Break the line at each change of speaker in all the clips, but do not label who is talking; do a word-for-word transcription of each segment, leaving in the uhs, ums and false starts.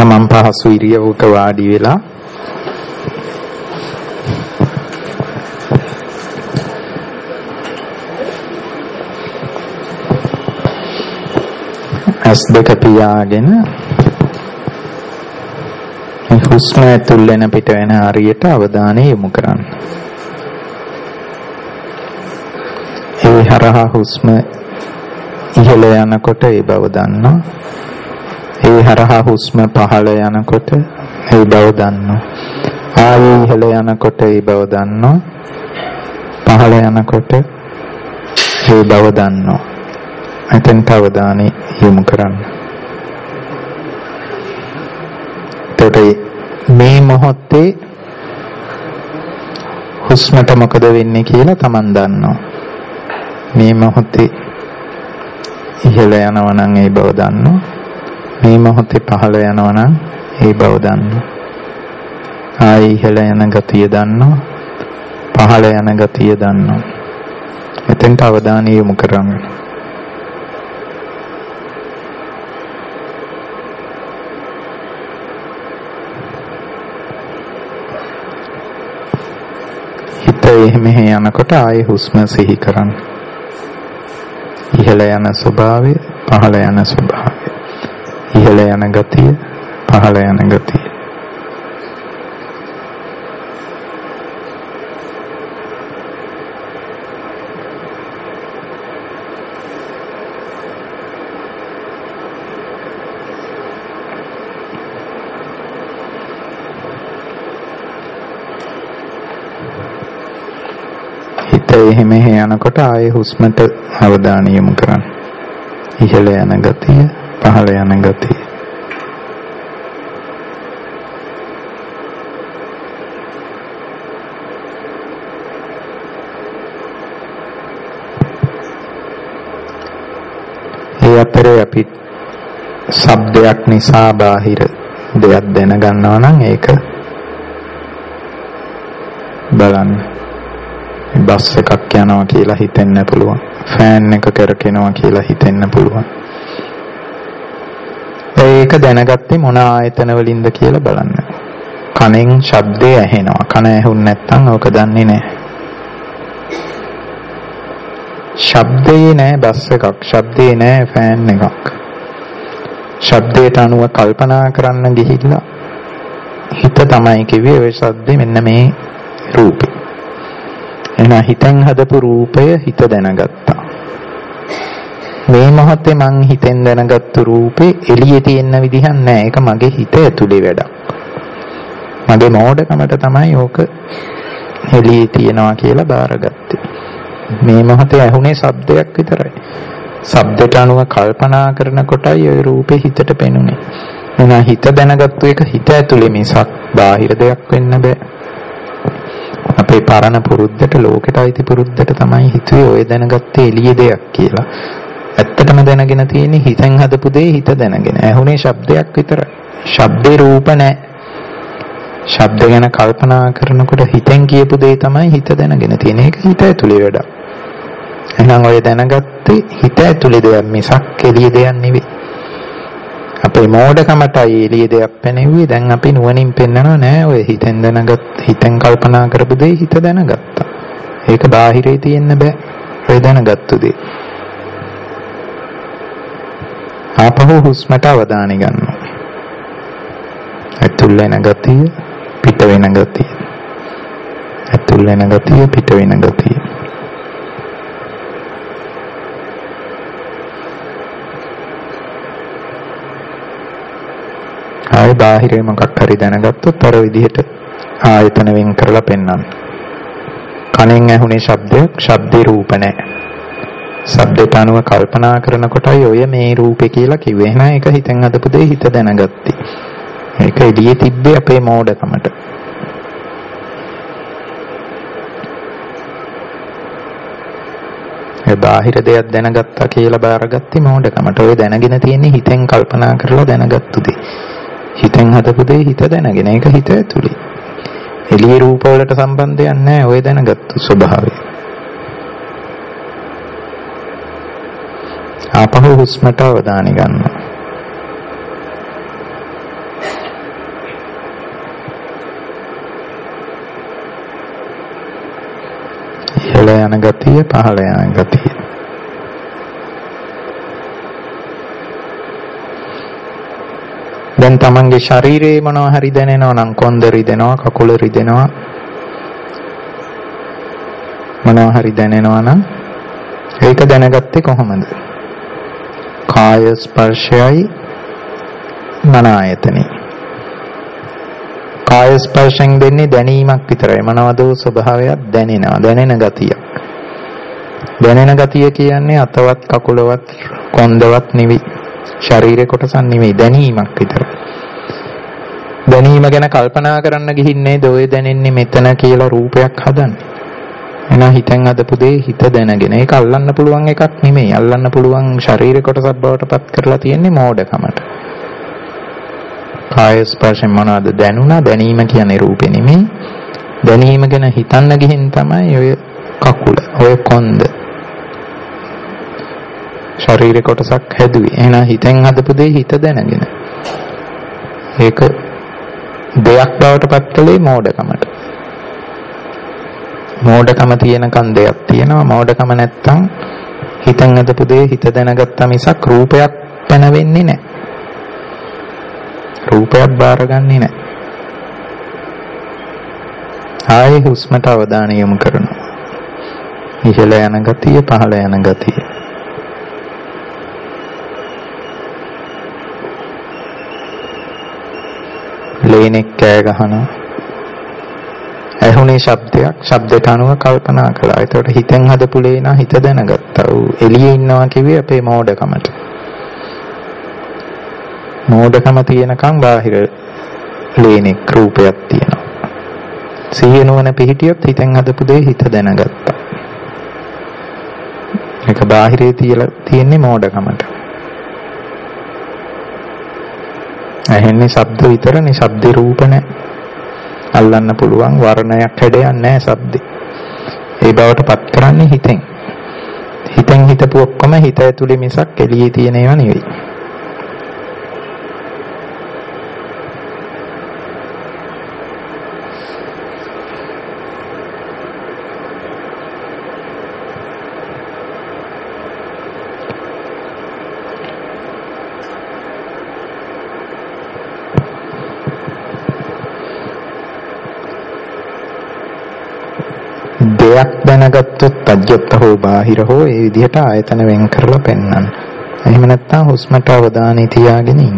තමන් පහසු ඉරියව්වක වාඩි වෙලා ඇස් දෙක පියාගෙන හුස්ම ඇතුල් වෙන පිට වෙන හරියට අවධානය යොමු කරන්න. ඒ හරහා හුස්ම ඉහළ යනකොට ඒ බව දන්නවා. ඒ හරහා හුස්ම පහළ යනකොට ඒ බව දන්නවා. ආයෙ ඉහළ යනකොට ඒ බව දන්නවා. පහළ යනකොට ඒ බව දන්නවා. එතෙන්ට අවධානය යොමු කරන්න. එතකොට මේ මොහොතේ හුස්මට මොකද වෙන්නේ කියලා Taman දන්නවා. මේ මොහොතේ ඉහළ යනවා නම් ඒ බව දන්නවා. මේ මොහොතේ පහළ යනවා නම් ඒ බව දන්නවා. ආයි ඉහළ යන ගතිය දන්නවා. පහළ යන ගතිය දන්නවා. එතෙන්ට අවධානය යොමු කරන්න. මෙහෙ යනකොට ආයේ හුස්ම සිහි කරන්න. ඉහළ යන ස්වභාවය, පහළ යන ස්වභාවය. ඉහළ යන ගතිය, පහළ යන ගතිය. එහෙම යනකොට ආයේ හුස්මට අවධානය යොමු කරන්න. ඉහළ යන ගතිය, පහළ යන ගතිය. ඒ අතරේ අපි ශබ්දයක් නිසා බාහිර දෙයක් දැනගන්නවා නම් ඒක බලන්න. බස් එකක් යනවා කියලා හිතෙන්න පුළුවන්. ෆෑන් එක කරකිනවා කියලා හිතෙන්න පුළුවන්. ඒක දැනගත්තේ මොන ආයතන වලින්ද කියලා බලන්න. කනෙන් ශබ්දය ඇහෙනවා. කන ඇහුන්නේ නැත්නම් ඕක දන්නේ නැහැ. ශබ්දේ නැහැ බස් එකක්. ශබ්දේ නැහැ ෆෑන් එකක්. ශබ්දයට අනුව කල්පනා කරන්න ගිහිල්ලා හිත තමයි කිව්වේ ඔය ශබ්දේ මෙන්න මේ රූපේ. එහෙනම් හිතෙන් හදපු රූපය හිත දැනගත්තා. මේ මොහොතේ මං හිතෙන් දැනගත්තු රූපේ එළියේ තියෙන විදිහක් නෑ. ඒක මගේ හිත ඇතුලේ වැඩක්. මගේ මෝඩකමට තමයි ඕක එළියේ තියනවා කියලා බාරගත්තේ. මේ මොහොතේ ඇහුනේ ශබ්දයක් විතරයි. ශබ්දයට අනුව කල්පනා කරනකොටයි ওই රූපේ හිතට පෙනුනේ. එහෙනම් හිත දැනගත්තු එක හිත ඇතුලේ මිසක් බාහිර දෙයක් වෙන්න බෑ. අපේ පරණ පුරුද්දට ලෝකෙට අයිති පුරුද්දට තමයි හිතුවේ ඔය දැනගත්තේ එළියේ දෙයක් කියලා. ඇත්තටම දැනගෙන තියෙන්නේ හිතෙන් හදපු දේ හිත දැනගෙන. ඇහුනේ ශබ්දයක් විතරයි. ශබ්දේ රූප නැහැ. ශබ්ද ගැන කල්පනා කරනකොට හිතෙන් කියපු දේ තමයි හිත දැනගෙන තියෙන්නේ. ඒක හිත ඇතුලේ වැඩක්. එහෙනම් ඔය දැනගත්තේ හිත ඇතුලේ දෙයක් මිසක් එළියේ දෙයක් නෙවෙයි. අපේ මෝඩකමටයි එළියේ දෙයක් පෙනෙන්නේ. දැන් අපි නුවණින් පෙන්නනවා නෑ ඔය හිතෙන් දැනගත් හිතෙන් කල්පනා කරපු දේ හිත දැනගත්තා. ඒක බාහිරේ තියෙන්න බෑ. ඔය දැනගත්තු දේ. ආපහු හුස්මට අවධානය ගන්නවා. ඇතුල් වෙන ගතිය, පිට වෙන ගතිය. ඇතුල් වෙන ගතිය, පිට වෙන ගතිය. ආයේ බාහිරේ මොකක් හරි දැනගත්තොත් අර විදිහට ආයතන වෙන් කරලා පෙන්වන්න. කනෙන් ඇහුනේ ශබ්දයක්, ශබ්දේ රූප නැහැ. ශබ්දයට අනුව කල්පනා කරනකොටයි ඔය මේ රූපේ කියලා කිව්වේ. එහෙනම් ඒක හිතෙන් හදපු දෙය හිත දැනගත්තේ. ඒක එළියේ තිබ්බේ අපේ මෝඩකමට. ඒ බාහිර දෙයක් දැනගත්තා කියලා බාරගත්තේ මෝඩකමට. ඔය දැනගෙන තියෙන්නේ හිතෙන් කල්පනා කරලා දැනගත්තු දේ. හිතෙන් හදපු දේ හිත දැනගෙන. ඒක හිත ඇතුලේ. එළියේ රූප වලට සම්බන්ධයක් නැහැ ඔය දැනගත්තු ස්වභාවය. ආපහු හුස්මට අවධානය ගන්න. ඉහළ යන ගතිය, පහළ යන ගතිය. දැන් තමන්ගේ ශරීරයේ මොනවා හරි දැනෙනවා නම් කොන්ද රිදෙනවා, කකුල රිදෙනවා, මොනවා හරි දැනෙනවා නම් ඒක දැනගත්තේ කොහොමද? කාය ස්පර්ශයයි මන ආයතනෙයි. කාය ස්පර්ශයෙන් දෙන්නේ දැනීමක් විතරයි. මනවද ස්වභාවයක් දැනෙනවා, දැනෙන ගතියක්. දැනෙන ගතිය කියන්නේ අතවත් කකුලවත් කොන්දවත් නෙවෙයි, ශරීරේ කොටසක් නෙවෙයි, දැනීමක් විතරයි. දැනීම ගැන කල්පනා කරන්න ගිහින්නේ දෝය දැනෙන්නේ මෙතන කියලා රූපයක් හදන්නේ. එනවා හිතෙන් අදපු දේ හිත දැනගෙන. ඒක අල්ලන්න පුළුවන් එකක් නෙමෙයි. අල්ලන්න පුළුවන් ශරීර කොටසක් බවට පත් කරලා තියෙන්නේ මෝඩකමට. කාය ස්පර්ශයෙන් මොනවද දැනුණා? දැනීම කියන්නේ රූපේ නෙමෙයි. දැනීම ගැන හිතන්න ගිහින් තමයි ඔය කකුල, ඔය කොන්ද ශරීර කොටසක් හැදුවේ. එහෙනම් හිතෙන් හදපු දේ හිත දැනගෙන. ඒක දෙයක් බවට පත් කළේ මෝඩකමට. මෝඩකම තියෙනකන් දෙයක් තියෙනවා. මෝඩකම නැත්තම් හිතෙන් හදපු දේ හිත දැනගත්තා මිසක් රූපයක් පැනවෙන්නේ නැහැ. රූපයක් බාරගන්නේ නැහැ. ආයේ හුස්මට අවධානය යොමු කරනවා. ඉහළ යන ගතිය, පහළ යන ගතිය. ලේනෙක් කෑ ගහනවා. ඇහුනේ ශබ්දයක්, ශබ්දයට අනුව කල්පනා කළා. ඒතකොට හිතෙන් හදපු ලේනා හිත දැනගත්තා. ඌ එළියේ ඉන්නවා කිව්වේ අපේ මෝඩකමට. මෝඩකම තියෙනකන් බාහිර ලේනෙක් රූපයක් තියෙනවා. සිහිය නුවණ පිහිටියොත් හිතෙන් හදපු දේ හිත දැනගත්තා. ඒක බාහිරේ තියලා තියෙන්නේ මෝඩකමට. ඇහෙන්නේ ශබ්ද විතරනේ, ශබ්ද රූප නැහැ. අල්ලන්න පුළුවන් වර්ණයක් හැඩයක් නැහැ ශබ්දේ. ඒ බවට පත් කරන්නේ හිතෙන්. හිතෙන් හිතපු ඔක්කොම හිත ඇතුලේ මිසක් එළියේ තියෙන ඒවා නෙවෙයි. දෙයක් දැනගත්තොත් අජ්ජත් හෝ බාහිර හෝ ඒ විදිහට ආයතන වෙන් කරලා පෙන්වන්න. එහෙම නැත්නම් හුස්මට අවධානය තියාගෙන ඉන්න.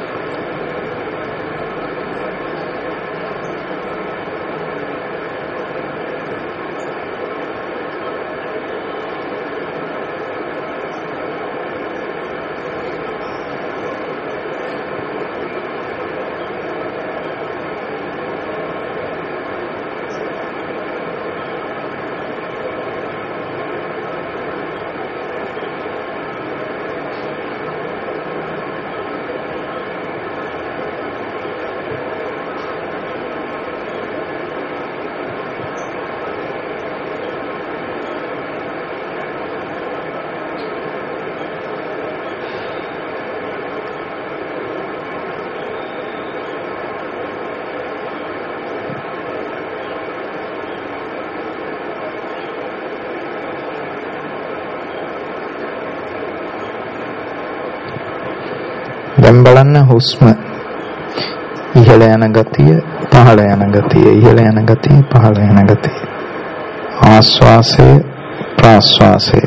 දැන් බලන්න හුස්ම ඉහළ යන ගතිය, පහළ යන ගතිය, ඉහළ යන ගතිය, පහළ යන ගතිය. ආස්වාසය, ප්‍රාස්වාසය.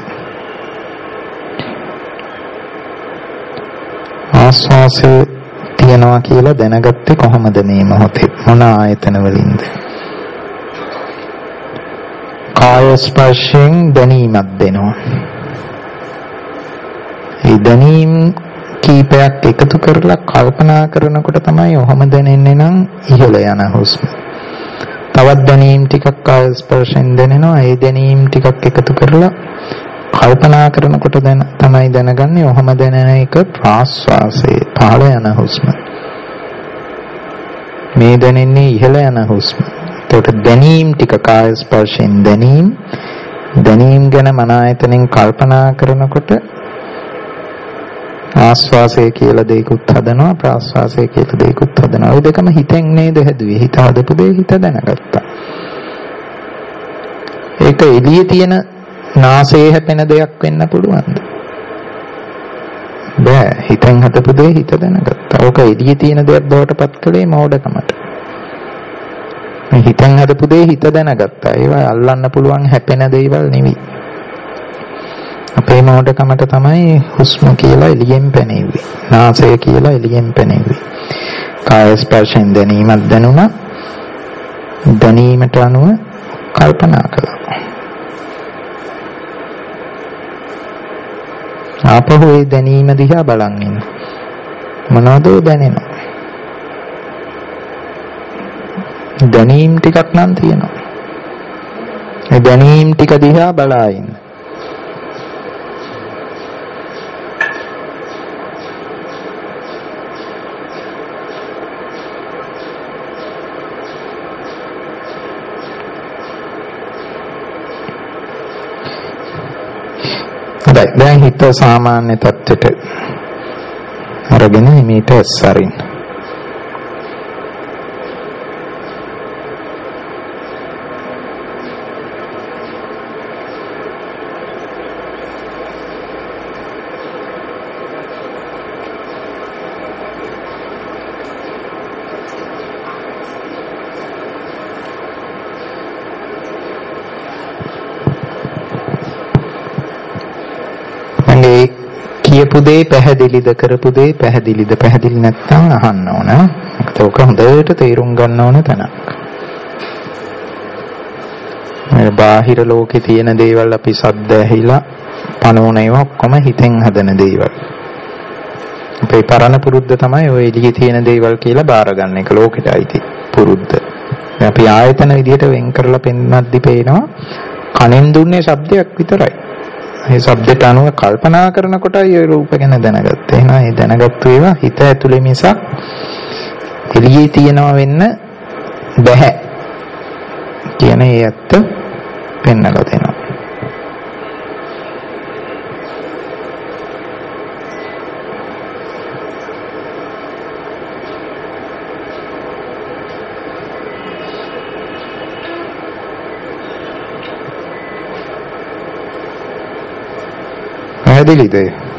ආස්වාසය තියනවා කියලා දැනගත්තේ කොහොමද මේ මොහොතේ? මොන ආයතන වලින්ද? කාය ස්පර්ශයෙන් දැනීමක් දෙනවා. ඒ දැනීම කීපයක් එකතු කරලා කල්පනා කරනකොට තමයි ඔහම දැනෙන්නේ නම් ඉහළ යන හුස්ම. තවත් දැනීම් ටිකක් කාය ස්පර්ශයෙන් දැනෙනවා. ඒ දැනීම් ටිකක් එකතු කරලා කල්පනා කරනකොට දැන තමයි දැනගන්නේ ඔහම දැනෙන එක ප්‍රාස්වාසයේ පහළ යන හුස්ම. මේ දැනෙන්නේ ඉහළ යන හුස්ම. ඒකට දැනීම් ටික කාය ස්පර්ශයෙන් දැනීම් දැනීම් ගැන මන ආයතනෙන් කල්පනා කරනකොට ආස්වාසය කියලා දෙයක්ත් හදනවා, ප්‍රාස්වාසය කියලා දෙයක්ත් හදනවා. ඒ දෙකම හිතෙන් නේද හැදුවේ? හිත හදපු දේ හිත දැනගත්තා. ඒක එළියේ තියෙන නාසයේ හැපෙන දෙයක් වෙන්න පුළුවන්ද? බෑ. හිතෙන් හදපු දේ හිත දැනගත්තා. ඕක එළියේ තියෙන දෙයක් බවට පත් කළේ මෝඩකමට. මේ හිතෙන් හදපු දේ හිත දැනගත්තා. ඒවා අල්ලන්න පුළුවන් හැපෙන දේවල් නෙවෙයි. අපේ මෝඩකමට තමයි හුස්ම කියලා එළියෙන් පැනෙන්නේ. නාසය කියලා එළියෙන් පැනෙන්නේ. කාය ස්පර්ශයෙන් දැනීමක් දැනුණා. දැනීමට අනුව කල්පනා කළා. ආපහු ඒ දැනීම දිහා බලන් ඉන්න. මොනවද දැනෙනවා? දැනීම් ටිකක් නම් තියෙනවා. ඒ දැනීම් ටික දිහා බලා ඉන්න. දැන් හිත සාමාන්‍ය තත්ත්වයට අරගෙන මේට ඇස්සරින්. කියපු දේ පැහැදිලිද කරපු දේ පැහැදිලිද පැහැදිලි නැත්නම් අහන්න ඕන. ඒක හොඳට තේරුම් ගන්න ඕන තැනක්. මේ බාහිර ලෝකේ තියෙන දේවල් අපි සද්ද ඇහිලා පනෝන ඒවා ඔක්කොම හිතෙන් හදන දේවල්. අපේ පරණ පුරුද්ද තමයි ඔය එළියේ තියෙන දේවල් කියලා බාර ගන්න එක ලෝකෙට අයිති පුරුද්ද. අපි ආයතන විදියට වෙන් කරලා පෙන්වද්දි පේනවා කනෙන් දුන්නේ ශබ්දයක් විතරයි. මේ શબ્දයට අනුව කල්පනා කරනකොටයි ඒ රූප ගැන දැනගත්තේ. එහෙනම් ඒ දැනගත්තු ඒවා හිත ඇතුලේ මිසක් එළියේ තියනවා වෙන්න බෑ කියන ඒ ඇත්ත පෙන්නලා දෙනවා. පැහැදිලිද?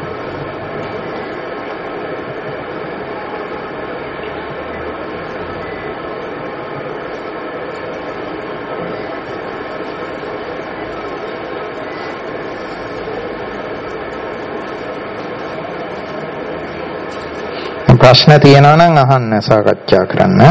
ප්‍රශ්න තියෙනවා නම් අහන්න සාකච්ඡා කරන්න.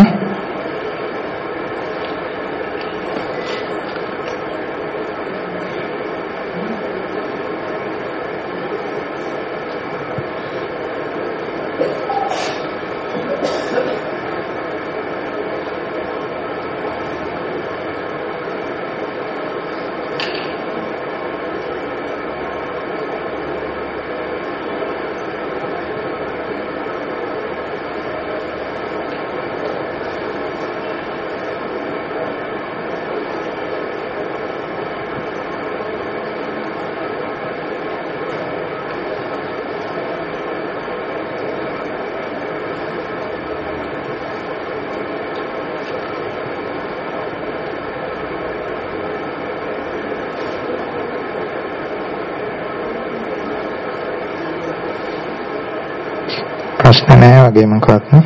ප්‍රශ්න නැහැ වගේ මොකක්ද නේ?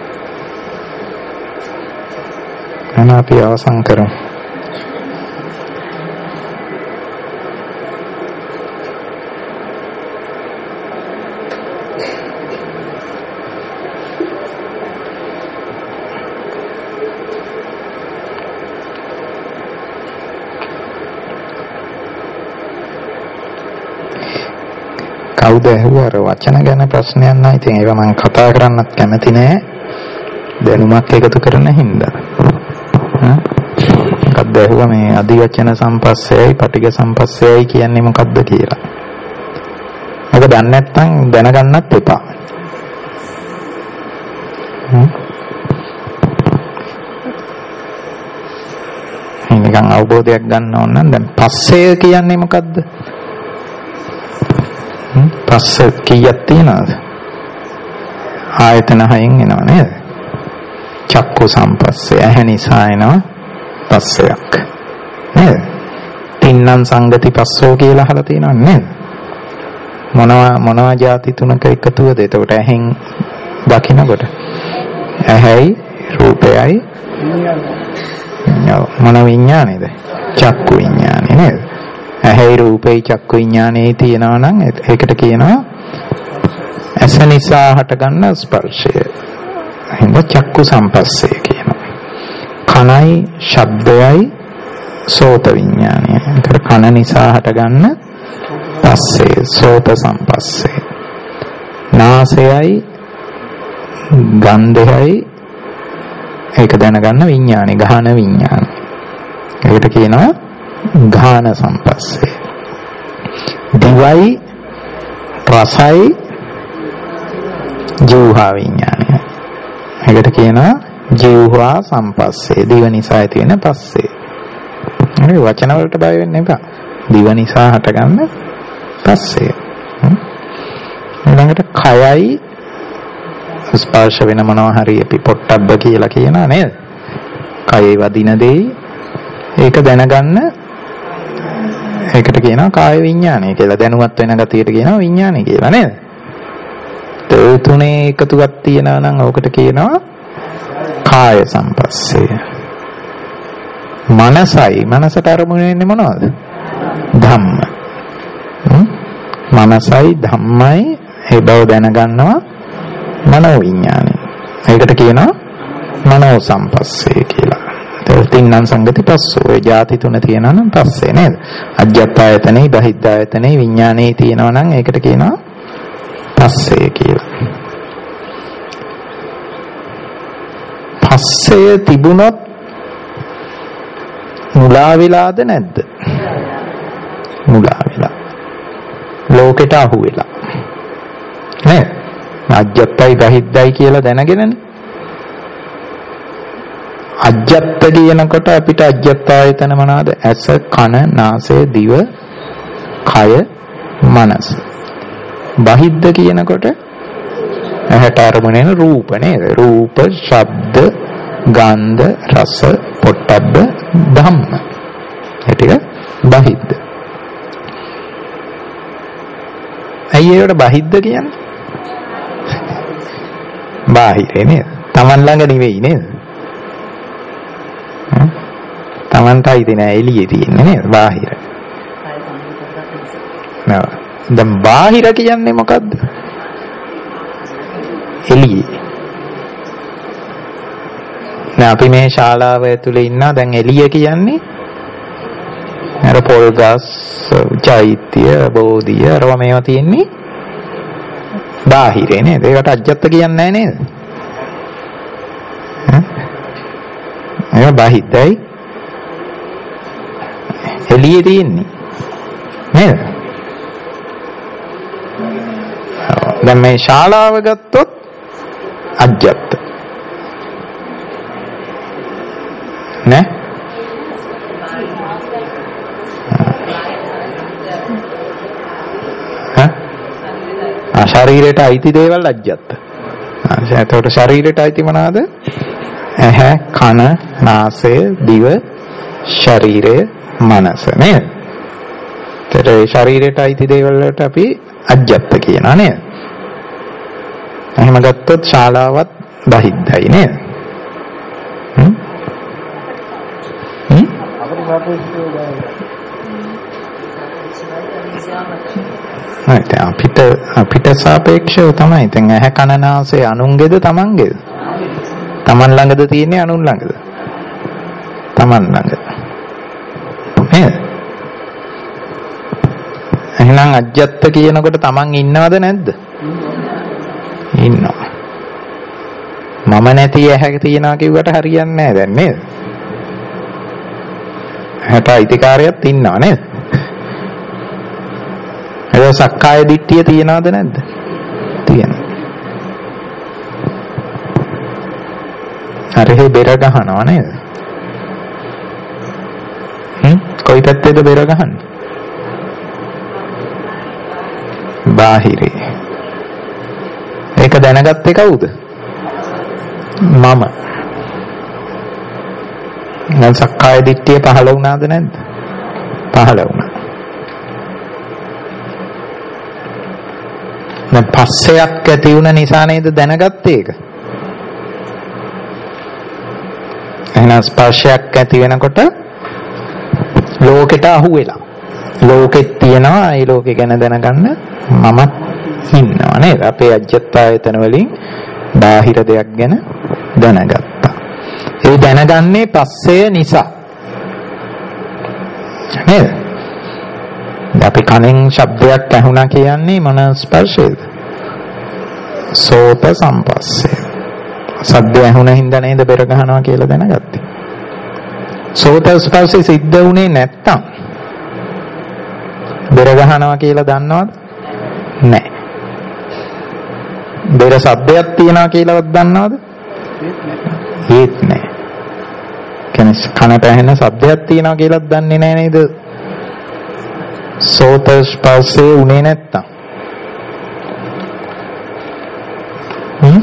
එහෙනම් අපි අවසන් කරමු. කවුද ඇහුවා අර වචන ගැන ප්‍රශ්නයක් නැහැ. ඉතින් ඒවා මම කතා කරන්නත් කැමති නෑ. දැනුමක් එකතු කරන හින්දා. හ්ම්. මොකක්ද ඇහුවා මේ අදි වචන සම්පස්සයයි පටිඝ සම්පස්සයයි කියන්නේ මොකක්ද කියලා. ඔබ දන්නේ නැත්නම් දැනගන්නත් එපා. හ්ම්. නිකන් අවබෝධයක් ගන්න ඕන නම් දැන් පස්සය කියන්නේ මොකක්ද? පස්ස කීයක් තියෙනවද? ආයතන හයෙන් එනවා නේද? චක්කු සම්පස්සේ ඇහැ නිසා එනවා පස්සයක් නේද? තින්නම් සංගති පස්සෝ කියලා අහලා තියෙනව නේද? මොනවා මොනවා ಜಾති තුනක එකතුවද? එතකොට ඇහෙන් දකින්නකොට ඇහැයි රූපයයි මොන විඥානේද? චක්කු විඥානේ නේද? ඇහැයි රූපේ චක්කු විඥානේ තියෙනවා නම් ඒකට කියනවා ඇස නිසා හටගන්න ස්පර්ශය. එහෙනම් චක්කු සම්පස්සේ කියනවා. කනයි ශබ්දයයි සෝත විඥානය. ඒකට කන නිසා හටගන්න පස්සේ සෝත සම්පස්සේ. නාසයයි ගන්ධයයි ඒක දැනගන්න විඥානි ගාහන විඥානි. ඒකට කියනවා ගාහන සම්පස්සේ. දිවයි රසයි ජීවහා විඥානය. ඒකට කියනවා ජීවහා සම්පස්සේ. දිව නිසා ඇති වෙන පස්සේ. මේ වචන වලට බය වෙන්න එපා. දිව නිසා හටගන්න පස්සේ. ඊළඟට කයයි ස්පර්ශ වෙන මොනවා හරි අපි පොට්ටබ්බ කියලා කියනවා නේද? කයේ වදින දෙයි ඒක දැනගන්න ඒකට කියනවා කාය විඥානය කියලා. දැනුවත් වෙන ගතියට කියනවා විඥානය කියලා නේද? ඒ තුනේ එකතුවක් තියෙනවා නම් ඕකට කියනවා කාය සම්පස්සේ. මනසයි මනසට අරමුණ වෙන්නේ මොනවද? ධම්ම. මනසයි ධම්මයි ඒ බව දැනගන්නවා මනෝ විඥානය. ඒකට කියනවා මනෝ සම්පස්සේ කියලා. ඒක තින්නම් සංගති පස්සෝ. ඒ ಜಾති තුන තියෙනවා නම් පස්සේ නේද? අජ්ජත්ායතනෙයි බහිද්ධායතනෙයි විඥානේ තියෙනවා නම් ඒකට කියනවා පස්සේ කියලා. පස්සේ තිබුණොත් මුලා වෙලාද නැද්ද? මුලා වෙලා. ලෝකෙට අහු වෙලා. නේද? අජ්ජත්තයි බහිද්දයි කියලා දැනගෙනනේ. අජ්ජත්ත කියනකොට අපිට අජ්ජත් ආයතන මොනවාද? ඇස, කන, නාසය, දිව, කය, මනස. බහිද්ද කියනකොට ඇහැට අරමුණෙන රූප නේද? රූප, ශබ්ද, ගන්ධ, රස, පොට්ටබ්බ, ධම්ම. ඒ ටික බහිද්ද. ඇයි ඒකට බහිද්ද කියන්නේ? බාහිරේ නේද? Taman ළඟ නෙවෙයි නේද? Tamanටයි තියෙන එළියේ තියෙන්නේ නේද? බාහිර. නෑ. දැන් බාහිර කියන්නේ මොකද්ද? එළියේ. දැන් අපි මේ ශාලාව ඇතුලේ ඉන්නා දැන් එළිය කියන්නේ අර පොල් ගස්, චෛත්‍ය, බෝධිය, අරවා මේවා තියෙන්නේ බාහිරේ නේද? ඒකට අජ්ජත් කියන්නේ නැහැ නේද? ඒක බාහිරයි. එළියේ තියෙන්නේ නේද? දැන් මේ ශාලාව ගත්තොත් අජ්ජත් නේ? හා ශරීරයට අයිති දේවල් අජ්ජත්. ආ එතකොට ශරීරයට අයිති මොනවාද? ඇහැ, කන, නාසය, දිව, ශරීරය, මනස නේද? ඒතර ඒ ශරීරයට අයිති දේවල් වලට අපි අජ්ජත් කියනවා නේද? එහෙම ගත්තොත් ශාලාවත් බහිද්දයි නේද? හ්ම්? හ්ම්? අපිට අපිට සාපේක්ෂව තමයි. දැන් ඇහැ කන නාසය අනුන්ගේද තමන්ගේද? තමන් ළඟද තියෙන්නේ අනුන් ළඟද? තමන් ළඟ. නේද? එහෙනම් අජ්ජත් කියනකොට තමන් ඉන්නවද නැද්ද? ඉන්නවා. මම නැති ඇහැ තියනවා කිව්වට හරියන්නේ නැහැ දැන් නේද? ඇහැට අයිතිකාරයෙක් ඉන්නවා නේද? ඒක සක්කාය දිට්ඨිය තියනවද නැද්ද? තියෙනවා. අර හේ බෙර ගහනවා නේද? හ්ම් කොයි පැත්තේද බෙර ගහන්නේ? බාහිරේ. ඒක දැනගත්තේ කවුද? මම. දැන් සක්කාය දිට්ඨිය පහළ වුණාද නැද්ද? පහළ වුණා. දැන් පස්සයක් ඇති වුණ නිසා නේද දැනගත්තේ ඒක. එහෙනම් ස්පර්ශයක් ඇති වෙනකොට ලෝකෙට අහු වෙලා. ලෝකෙත් තියෙනවා, ඒ ලෝකේ ගැන දැනගන්න මමත් ඉන්නවා නේද? අපේ අජ්ජත් ආයතන වලින් බාහිර දෙයක් ගැන දැනගත්තා. ඒ දැනගන්නේ පස්සය නිසා. නේද? අපි කනෙන් ශබ්දයක් ඇහුණා කියන්නේ මොන ස්පර්ශයද? සෝත සම්පස්සේ. ශබ්දය ඇහුණ හින්දා නේද බෙර ගහනවා කියලා දැනගත්තේ. සෝත ස්පර්ශය සිද්ධ වුණේ නැත්තම් බෙර ගහනවා කියලා දන්නවද? නැහැ. බෙර ශබ්දයක් තියනවා කියලාවත් දන්නවද? ඒත් නැහැ. කෙනෙක් කනට ඇහෙන ශබ්දයක් තියනවා කියලාත් දන්නේ නැහැ නේද? සෝත ස්පර්ශේ උනේ නැත්තම්. හ්ම්.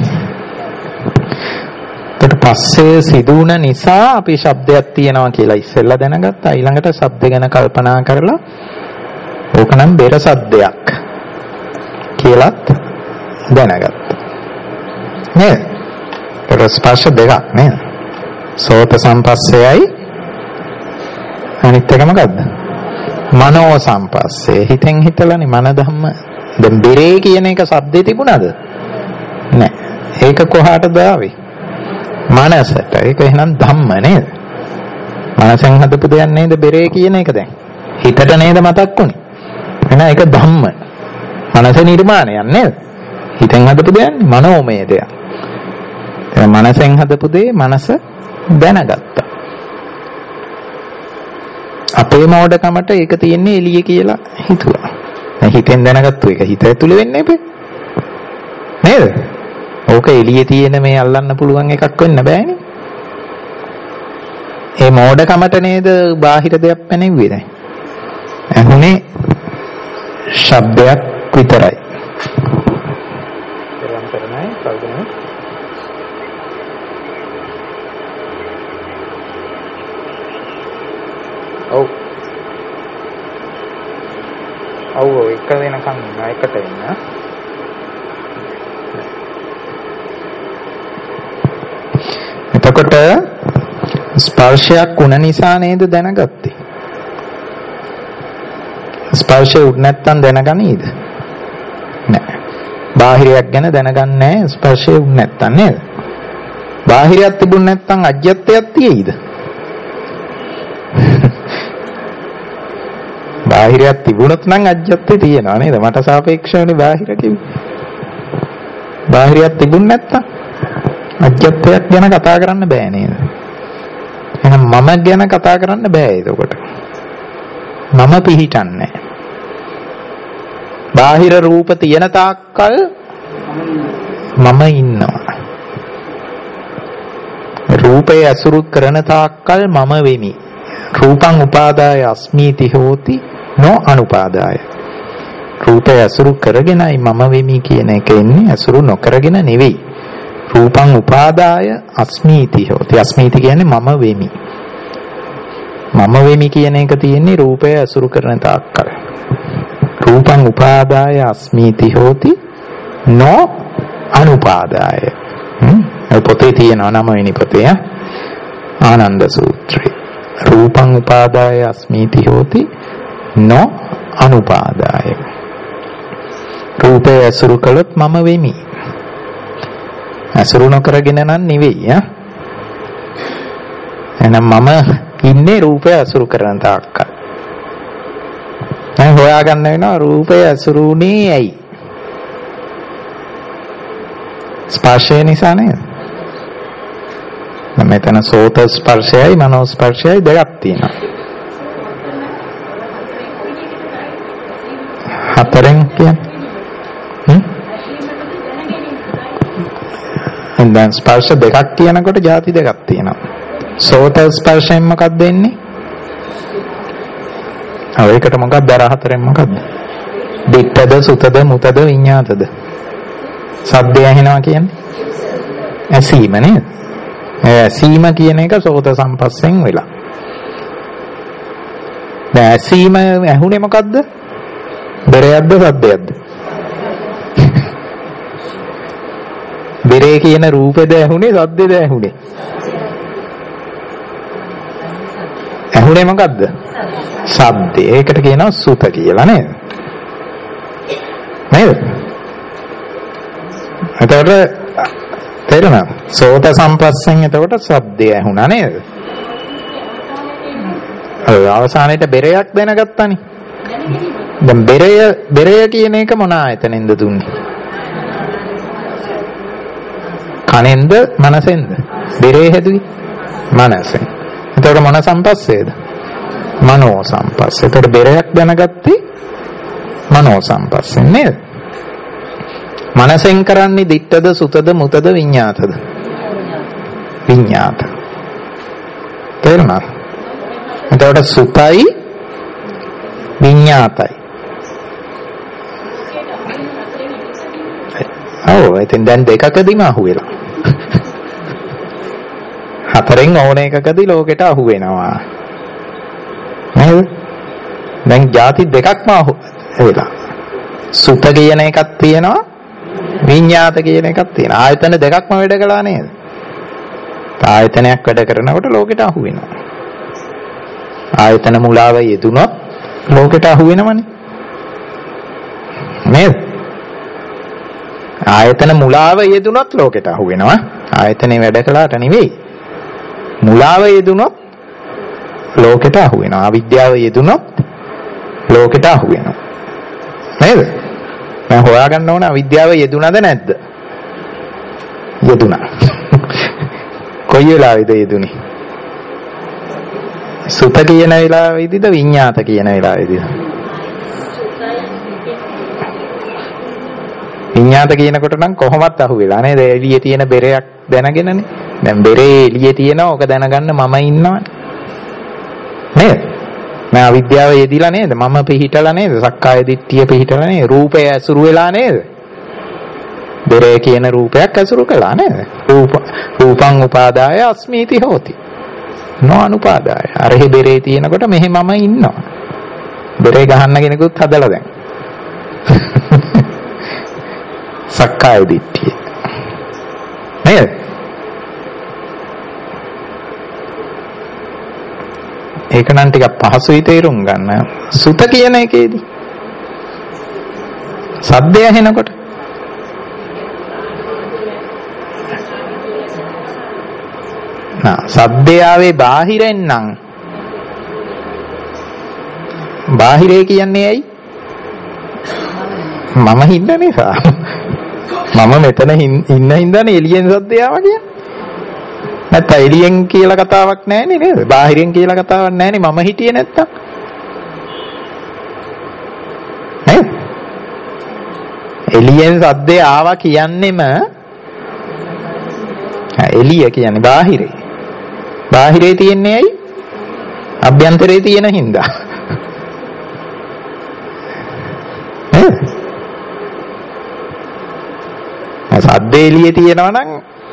ඊට පස්සේ සිදුවන නිසා අපි ශබ්දයක් තියනවා කියලා ඉස්සෙල්ලා දැනගත්තා. ඊළඟට ශබ්ද ගැන කල්පනා කරලා ඕකනම් බෙර ශබ්දයක් කියලාත් දැනගත්තා. නේද? ඒක ස්පර්ශ දෙකක් නේද? සෝත සම්පස්සයයි අනිත් එක මොකද්ද? මනෝ සම්පස්සේ. හිතෙන් හිතලානේ මන ධම්ම. දැන් බෙරේ කියන එක શબ્දේ තිබුණාද? නැහැ. ඒක කොහාටද ආවේ? මනසට. ඒක එහෙනම් ධම්ම නේද? මනසෙන් හදපු දෙයක් නේද බෙරේ කියන එක දැන්. හිතට නේද මතක් වුනේ? එහෙනම් ඒක ධම්ම. මනස නිර්මාණයක් නේද? හිතෙන් හදපු දෙයක් මනෝමය දෙයක්. ඒ මනසෙන් හදපු දේ මනස දැනගත්තා. අපේ මෝඩකමට ඒක තියෙන්නේ එළිය කියලා හිතුවා. දැන් හිතෙන් දැනගත්තු එක හිත ඇතුලේ වෙන්නේ නැපේ. නේද? ඕක එළියේ තියෙන මේ අල්ලන්න පුළුවන් එකක් වෙන්න බෑනේ. ඒ මෝඩකමට නේද බාහිර දෙයක් පැනෙන්නේ නැහැ. ඇහුනේ ශබ්දයක් විතරයි. කරන්තරණයි කල්පනා. ඔව්. ඔව් එක වෙනකන් එකට එන්න. එතකොට ස්පර්ශයක් වුණ නිසා නේද දැනගත්තේ. ස්පර්ශය උත් නැත්තම් දැනගනීද? නෑ. බාහිරයක් ගැන දන්නගන්නේ නැහැ ස්පර්ශය උත් නැත්තම් නේද? බාහිරයක් තිබුණ නැත්තම් අජ්‍යත්වයක් තියෙයිද? බාහිරයක් තිබුණොත් නම් අජ්‍යත්වය තියෙනවා නේද? මට සාපේක්ෂවනේ බාහිර කිව්වේ. බාහිරයක් තිබුණ නැත්තම් අජ්‍යත්වයක් ගැන කතා කරන්න බෑ නේද? එහෙනම් මම ගැන කතා කරන්න බෑ එතකොට. මම පිහිටන්නේ. බාහිර රූප තියෙන තාක්කල් මම ඉන්නවා. රූපය අසුරු කරන තාක්කල් මම වෙමි. රූපං උපාදාය අස්මීති හෝති නෝ අනුපාදාය. රූපය අසුරු කරගෙනයි මම වෙමි කියන එක එන්නේ, අසුරු නොකරගෙන නෙවෙයි. රූපං උපාදාය අස්මීති හෝති. අස්මීති කියන්නේ මම වෙමි. මම වෙමි කියන එක තියෙන්නේ රූපය අසුරු කරන තාක්කල්. රූපං උපාදාය අස්මීති හෝති නෝ අනුපාදාය. පොතේ තියෙනවා නම වෙනි පොතේ ආනන්ද සූත්‍රය. රූපං උපාදාය අස්මීති හෝති නෝ අනුපාදාය. රූපය අසුරු කළොත් මම වෙමි. අසුරු නොකරගෙන නම් නෙවෙයි. එහෙනම් මම ඉන්නේ රූපය අසුරු කරන තාක්කල්. දැන් හොයාගන්න වෙනවා රූපය අසුරුුනේ ඇයි? ස්පර්ශය නිසා නේද? මෙතන සෝත ස්පර්ශයයි මනෝ ස්පර්ශයයි දෙකක් තියෙනවා. හතරෙන් කියන්නේ හ්ම් දැන් ස්පර්ශ දෙකක් කියනකොට ಜಾති දෙකක් තියෙනවා. සෝත ස්පර්ශයෙන් මොකක්ද එන්නේ? අව ඒකට මොකක්ද අර හතරෙන් මොකක්ද? දිත්තද සුතද මුතද විඤ්ඤාතද? සද්දය ඇහෙනවා කියන්නේ ඇසීම නේද? ඇසීම කියන එක සෝත සම්පස්යෙන් වෙලා. දැන් ඇසීම ඇහුනේ මොකද්ද? බෙරයක්ද සද්දයක්ද? බෙරේ කියන රූපෙද ඇහුනේ සද්දෙද ඇහුනේ? ඇහුනේ මොකද්ද? ශබ්දය. ඒකට කියනවා සුත කියලා නේද? නේද? එතකොට තේරුණාද? සෝත සම්පස්සෙන් එතකොට ශබ්දය ඇහුණා නේද? ඔව් අවසානයේට බෙරයක් දැනගත්තානේ. දැන් බෙරය බෙරය කියන එක මොන ආයතනෙන්ද දුන්නේ? කනෙන්ද මනසෙන්ද? බෙරේ හැදුවේ මනසෙන්. එතකොට මොන සම්පස්සේද? මනෝ සම්පස්සේ. එතකොට බෙරයක් දැනගත්තේ මනෝ සම්පස්සෙන් නේද? මනසෙන් කරන්නේ දිත්තද සුතද මුතද විඤ්ඤාතද? විඤ්ඤාත. තේරුණාද? එතකොට සුතයි විඤ්ඤාතයි. ඔව් ඉතින් දැන් දෙකකදීම අහුවෙලා. හතරෙන් ඕන එකකදී ලෝකෙට අහු වෙනවා. නේද? දැන් ಜಾති දෙකක්ම අහු වෙලා. සුත කියන එකක් තියෙනවා විඤ්ඤාත කියන එකක් තියෙනවා. ආයතන දෙකක්ම වැඩ කළා නේද? ආයතනයක් වැඩ කරනකොට ලෝකෙට අහු වෙනවා. ආයතන මුලාව යෙදුනොත් ලෝකෙට අහු වෙනවනේ. නේද? ආයතන මුලාව යෙදුනොත් ලෝකෙට අහු වෙනවා. ආයතනේ වැඩ කළාට නෙවෙයි. මුලාව යෙදුනොත් ලෝකෙට අහු වෙනවා. අවිද්‍යාව යෙදුනොත් ලෝකෙට අහු වෙනවා. නේද? මම හොයාගන්න ඕන අවිද්‍යාව යෙදුනද නැද්ද? යෙදුනා. කොයි වෙලාවෙද යෙදුනේ? සුත කියන වෙලාවෙදිද විඤ්ඤාත කියන වෙලාවෙදිද? විඤ්ඤාත කියනකොට නම් කොහොමත් අහු වෙලා නේද? එළියේ තියෙන බෙරයක් දැනගෙනනේ. දැන් බෙරේ එළියේ තියෙනවා ඕක දැනගන්න මම ඉන්නවනේ. නේද? මම අවිද්‍යාව යෙදිලා නේද? මම පිහිටලා නේද? සක්කාය දිට්ඨිය පිහිටලා නේද? රූපය ඇසුරු වෙලා නේද? බෙරේ කියන රූපයක් ඇසුරු කළා නේද? රූප රූපං උපාදාය අස්මීති හෝති. නොඅනුපාදාය. අරහි බෙරේ තියෙනකොට මෙහෙ මම ඉන්නවා. බෙරේ ගහන්න කෙනෙකුත් හදලා දැන්. සක්කාය දිට්ඨිය. නේද? ඒක නම් ටිකක් පහසුයි තේරුම් ගන්න. සුත කියන එකේදී සද්දය ඇහෙනකොට නා සද්දය ආවේ බාහිරෙන් නම් බාහිරේ කියන්නේ ඇයි? මම හින්න නිසා. මම මෙතන ඉන්න හින්දානේ එළියෙන් සද්දය ආවා කියන්නේ. නැත්නම් එළියෙන් කියලා කතාවක් නැහැනේ නේද? බාහිරින් කියලා කතාවක් නැහැනේ මම හිටියේ නැත්තම්. නේද? එළියෙන් සද්දේ ආවා කියන්නෙම එළිය කියන්නේ බාහිරේ. බාහිරේ තියන්නේ ඇයි? අභ්‍යන්තරේ තියෙන හින්දා. නේද? සද්දේ එළියේ තියෙනවා නම්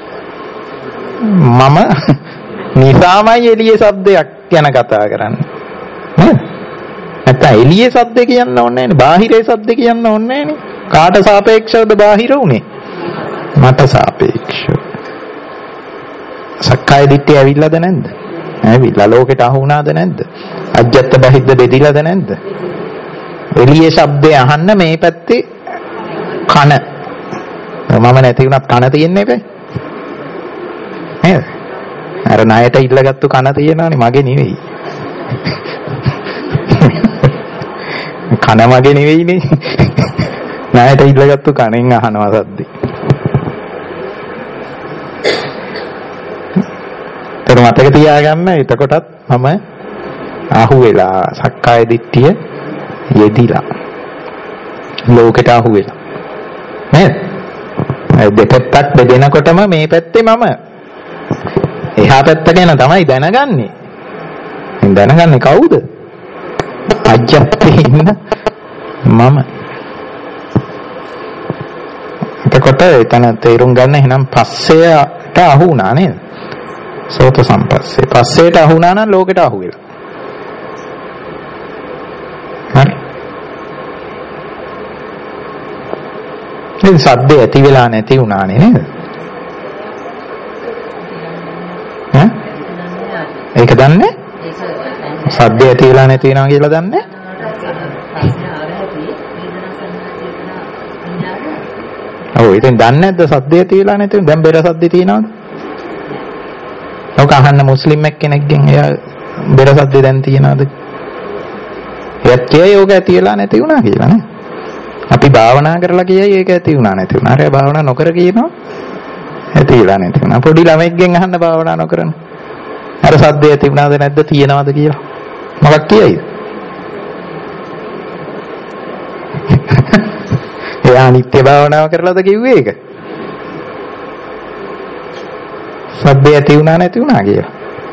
මම නිසාමයි එළියේ શબ્දයක් ගැන කතා කරන්නේ. නේද? නැත්නම් එළියේ શબ્ද කියන්න ඕනේ නෑනේ. බාහිරේ શબ્ද කියන්න ඕනේ නෑනේ. කාට සාපේක්ෂවද බාහිර උනේ? මට සාපේක්ෂව. සක්කාය දිට්ඨිය ඇවිල්ලාද නැද්ද? ඇවිල්ලා ලෝකෙට අහු වුණාද නැද්ද? අජ්ජත් බහිද්ද බෙදිලාද නැද්ද? එළියේ શબ્දේ අහන්න මේ පැත්තේ කන. මම නැති වුණත් කන තියෙන්නේ බෑ. නේද? අර ණයට ඉල්ලගත්තු කන තියෙනවානේ මගේ නෙවෙයි. කන මගේ නෙවෙයිනේ. ණයට ඉල්ලගත්තු කනෙන් අහනවා සද්දේ. ඒක මතක තියාගන්න. එතකොටත් මම අහු වෙලා සක්කාය දිට්ඨිය යෙදිලා ලෝකෙට අහු වෙලා. නේද? දෙපැත්තක් බෙදෙනකොටම මේ පැත්තේ මම එහා පැත්ත ගැන තමයි දැනගන්නේ. දැනගන්නේ කවුද? අජ්ජත්තේ ඉන්න මම. එතකොට එතන තේරුම් ගන්න එහෙනම් පස්සේට අහු වුණා නේද? සෝත සම්පස්සේ. පස්සේට අහු වුණා නම් ලෝකෙට අහු වෙලා. දැන් සද්දේ ඇති වෙලා නැති වුණානේ නේද? ඈ? ඒක දන්නේ? සද්දේ ඇති වෙලා නැති වෙනවා කියලා දන්නේ? ඔව් ඉතින් දන්නේ නැද්ද සද්දේ ඇති වෙලා නැති වෙන? දැන් බෙර සද්දේ තියනවද? ඔක අහන්න මුස්ලිම් එක්කෙනෙක්ගෙන් එයා බෙර සද්දේ දැන් තියනවද? එයාත් කියයි ඕක ඇති වෙලා නැති වුණා කියලා නේ. අපි භාවනා කරලා කියයි ඒක ඇති වුණා නැති වුණා. අර භාවනා නොකර කියනවා ඇති වෙලා නැති වුණා. පොඩි ළමෙක්ගෙන් අහන්න භාවනා නොකරන. අර සද්දේ ඇති වුණාද නැද්ද තියනවද කියලා. මොකක් කියයිද? එයා නිත්‍ය භාවනාව කරලාද කිව්වේ ඒක? සද්දේ ඇති වුණා නැති වුණා කියලා.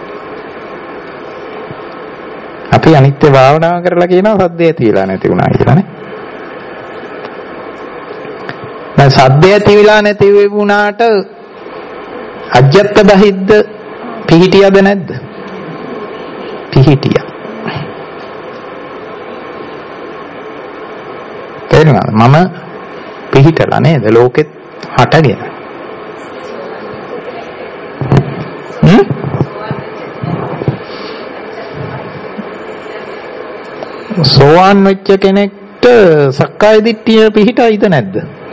අපි අනිත්‍ය භාවනාව කරලා කියනවා සද්දේ ඇති වෙලා නැති වුණා කියලා නේ. දැන් සද්දේ ඇති වෙලා නැති වුණාට අජ්ජත් බහිද්ද පිහිටියද නැද්ද? පිහිටියා. තේරුණාද? මම පිහිටලා නේද ලෝකෙත් හටගෙන. හ්ම්? සෝවාන් වෙච්ච කෙනෙක්ට සක්කාය දිට්ඨිය පිහිටයිද නැද්ද?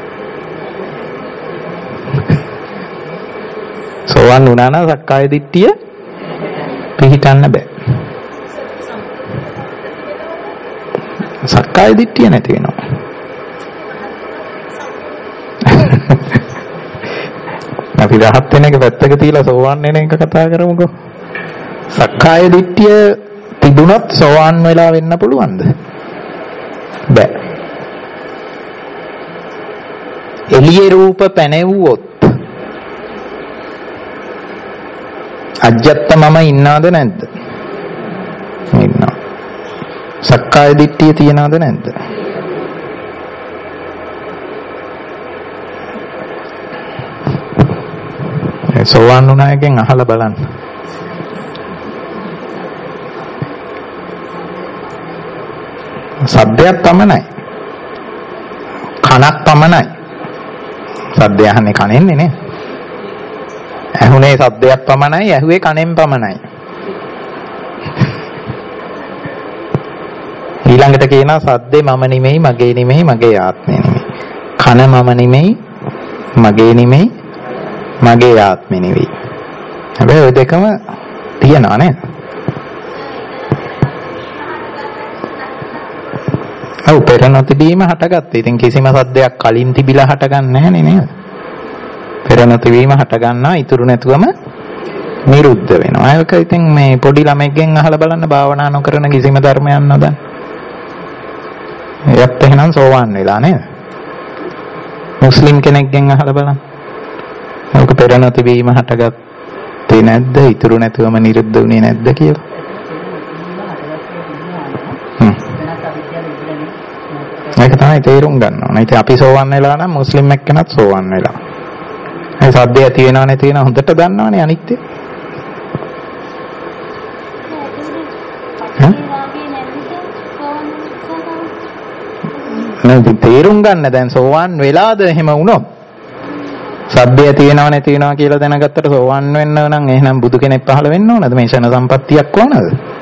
සෝවාන් වුණා නම් සක්කාය දිට්ඨිය පිහිටන්න බෑ. සක්කාය දිට්ඨිය නැති වෙනවා. අපි රහත් වෙන එක පැත්තක තියලා සෝවාන් වෙන එක කතා කරමුකෝ. සක්කාය දිට්ඨිය තිබුණත් සෝවාන් වෙලා වෙන්න පුළුවන්ද? බෑ. එළියේ රූප පැනෙවුවොත් අජ්ජත් මම ඉන්නවද නැද්ද? ඉන්නවා. සක්කාය දිට්ඨිය තියනවද නැද්ද? සෝවාන් වුණා එකෙන් අහලා බලන්න. සද්දයක් පමණයි. කනක් පමණයි. සද්දය අහන්නේ කනෙන්නේ නේ. ඇහුනේ සද්දයක් පමණයි, ඇහුවේ කනෙන් පමණයි. ඊළඟට කියනවා සද්දේ මම නෙමෙයි, මගේ නෙමෙයි, මගේ ආත්මය නෙමෙයි. කන මම නෙමෙයි, මගේ නෙමෙයි, මගේ ආත්මය නෙවෙයි. හැබැයි ওই දෙකම තියනවා නේද? ඔව් පෙර නොතිබීම හටගත්තේ. ඉතින් කිසිම සද්දයක් කලින් තිබිලා හටගන්නේ නැහැ නේද? පෙර නොතිබීම හටගන්නවා, ඉතුරු නැතුවම නිරුද්ධ වෙනවා. ඒක ඉතින් මේ පොඩි ළමෙක්ගෙන් අහලා බලන්න භාවනා නොකරන කිසිම ධර්මයක් නැදන්. එයත් එහෙනම් සෝවාන් වෙලා නේද? මුස්ලිම් කෙනෙක්ගෙන් අහලා බලන්න. ඒක පෙර නොතිබීම හටගත්තේ නැද්ද? ඉතුරු නැතුවම නිරුද්ධ වුණේ නැද්ද කියලා? ඒක තමයි තේරුම් ගන්න ඕනේ. ඉතින් අපි සෝවන් වෙලා නම් මුස්ලිම් එක්කෙනත් සෝවන් වෙලා. ඒ සද්දය ඇති වෙනව නැති වෙනව හොඳට දන්නවනේ අනිත්‍ය. නේද? තේරුම් ගන්න දැන් සෝවන් වෙලාද එහෙම වුණොත්. සද්දය ඇති වෙනව නැති වෙනව කියලා දැනගත්තට සෝවන් වෙන්න නම් එහෙනම් බුදු කෙනෙක් පහළ වෙන්න ඕනද? මේ ෂණ සම්පත්තියක් ඕනද?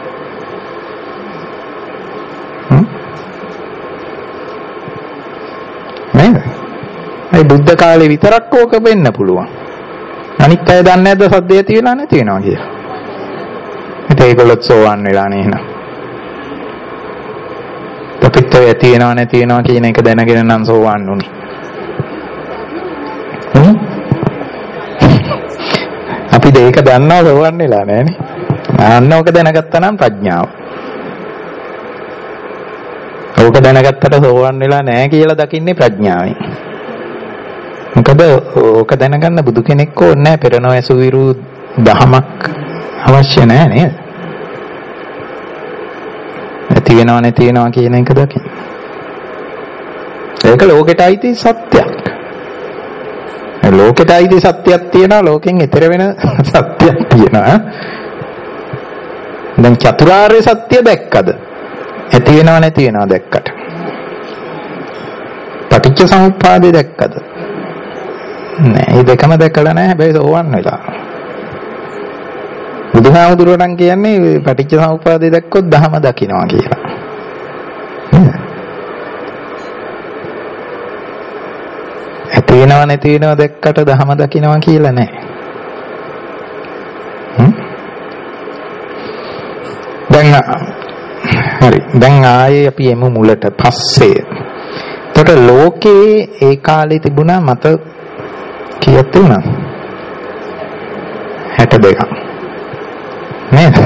නේද? ඒ බුද්ධ කාලේ විතරක් ඕක වෙන්න පුළුවන්. අනිත් අය දන්නේ නැද්ද සද්දය ඇති වෙලා නැති වෙනවා කියලා? ඒත් ඒගොල්ලොත් සෝවන් වෙලා නේ එහෙනම්. අපිට ඇති වෙනව නැති වෙනවා කියන එක දැනගෙන නම් සෝවන් උනේ. අපි දෙයක දන්නව සෝවන් වෙලා නැහනේ. අන්න ඕක දැනගත්තා නම් ප්‍රඥාව. ඕක දැනගත්තට සෝවන් වෙලා නැහැ කියලා දකින්නේ ප්‍රඥාවෙන්. මොකද ඕක දැනගන්න බුදු කෙනෙක් ඕනේ නැහැ. පෙර නොඇසු විරු දහමක් අවශ්‍ය නැහැ නේද? ඇති වෙනව නැති වෙනවා කියන එක දකින්න. ඒක ලෝකෙට අයිති සත්‍යයක්. ලෝකෙට අයිති සත්‍යයක් තියෙනවා, ලෝකෙන් ඈතර වෙන සත්‍යයක් තියෙනවා. දැන් චතුරාර්ය සත්‍ය දැක්කද? ඇති වෙනව නැති වෙනව දැක්කට. පටිච්ච සමුප්පාදේ දැක්කද? නෑ. ඒ දෙකම දැකලා නෑ. හැබැයි සෝවන් වෙලා. බුදුහාමුදුරුවෝ කියන්නේ පටිච්ච සමුප්පාදේ දැක්කොත් ධහම දකින්නවා කියලා. ඇති වෙනව නැති වෙනව දැක්කට ධහම දකින්නවා කියලා නෑ. දැන් හරි. දැන් ආයේ අපි එමු මුලට පස්සේ. එතකොට ලෝකේ ඒ කාලේ තිබුණා මත කීයක් තිබුණා? හැට දෙකක්. නේද?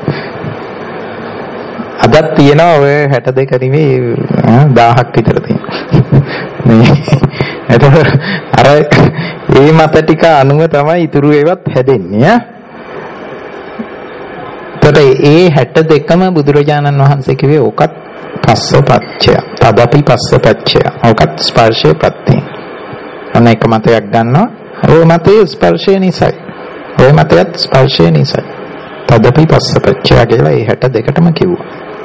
අදත් තියෙනවා ඔය හැට දෙක නෙවෙයි දහයක් විතර තියෙනවා. එතකොට අර ඒ මත ටික අනුව තමයි ඉතුරු ඒවත් හැදෙන්නේ ඈ. එතකොට ඒ හැට දෙකම බුදුරජාණන් වහන්සේ කිව්වේ ඕකත් පස්සපච්චය. තදපි පස්සපච්චය. ඕකත් ස්පර්ශය ප්‍රත්‍යය. අන්න එක මතයක් ගන්නවා. ඔය මතයේ ස්පර්ශය නිසායි. ඔය මතයත් ස්පර්ශය නිසායි. තදපි පස්සපච්චය කියලා ඒ හැට දෙකටම කිව්වා.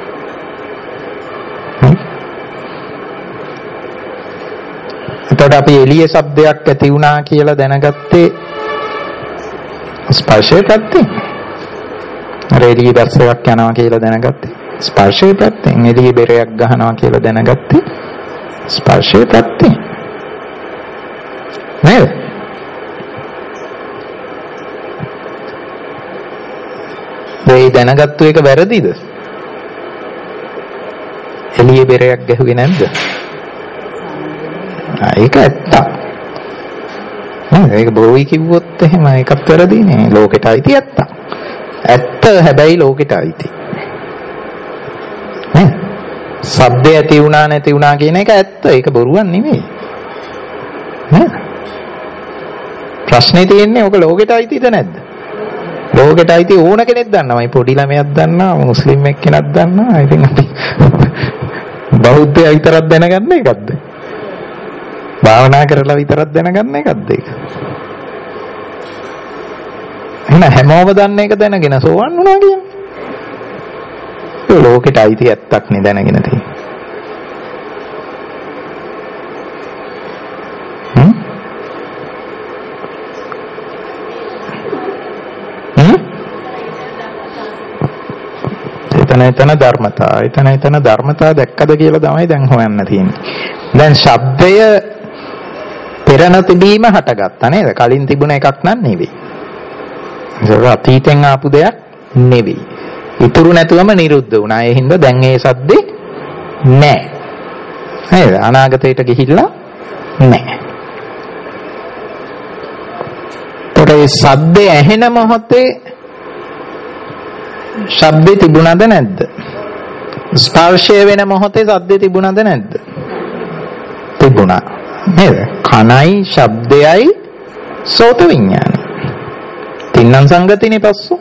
එතකොට අපි එළිය શબ્දයක් ඇති වුණා කියලා දැනගත්තේ ස්පර්ශය ප්‍රත්‍යයෙන්. රේඩිය බස්සයක් යනවා කියලා දැනගත්තේ ස්පර්ශය ප්‍රත්‍යයෙන්. එළිය බෙරයක් ගහනවා කියලා දැනගත්තේ ස්පර්ශය ප්‍රත්‍යයෙන්. නේද? ඒ දැනගත්තු එක වැරදිද? එළිය බෙරයක් ගැහුවේ නැද්ද? ඒක ඇත්ත. නේද? ඒක බොරුයි කිව්වොත් එහෙම ඒකත් වැරදිනේ. ලෝකෙට අයිති ඇත්ත. ඇත්ත හැබැයි ලෝකෙට අයිති. නේද? ශබ්දය ඇති වුණා නැති වුණා කියන එක ඇත්ත. ඒක බොරුවක් නෙමෙයි. නේද? ප්‍රශ්නේ තියෙන්නේ ඔක ලෝකෙට අයිතිද නැද්ද? ලෝකෙට අයිති ඕන කෙනෙක් දන්නවා. පොඩි ළමයක් දන්නවා, මුස්ලිම් එක්කෙනෙක් දන්නවා. ඉතින් අපි බෞද්ධය විතරක් දැනගන්න එකක්ද? භාවනා කරලා විතරක් දැනගන්න එකක්ද ඒක? එහෙනම් හැමෝම දන්න එක දැනගෙන සෝවන් වුණා කියන්නේ. ඒ ලෝකෙට අයිති ඇත්තක් නේ දැනගෙන තියෙන්නේ. හ්ම්? හ්ම්? එතන එතන ධර්මතා. එතන එතන ධර්මතා දැක්කද කියලා තමයි දැන් හොයන්න තියෙන්නේ. දැන් ශබ්දය පෙරණ තිබීම හටගත්තා නේද? කලින් තිබුණ එකක් නන් නෙවෙයි. ඒක අතීතෙන් ආපු දෙයක් නෙවෙයි. ඉතුරු නැතුවම නිරුද්ධ වුණා. ඒ හින්දා දැන් ඒ සද්දේ නැහැ. නේද? අනාගතයට ගිහිල්ලා නැහැ. ඒ සද්දේ ඇහෙන මොහොතේ ශබ්දේ තිබුණද නැද්ද? ස්පර්ශය වෙන මොහොතේ සද්දේ තිබුණද නැද්ද? තිබුණා. නේද? කනයි ශබ්දයයි සෝත විඥාන. තින්නම් සංගතිනේ පස්සෝ.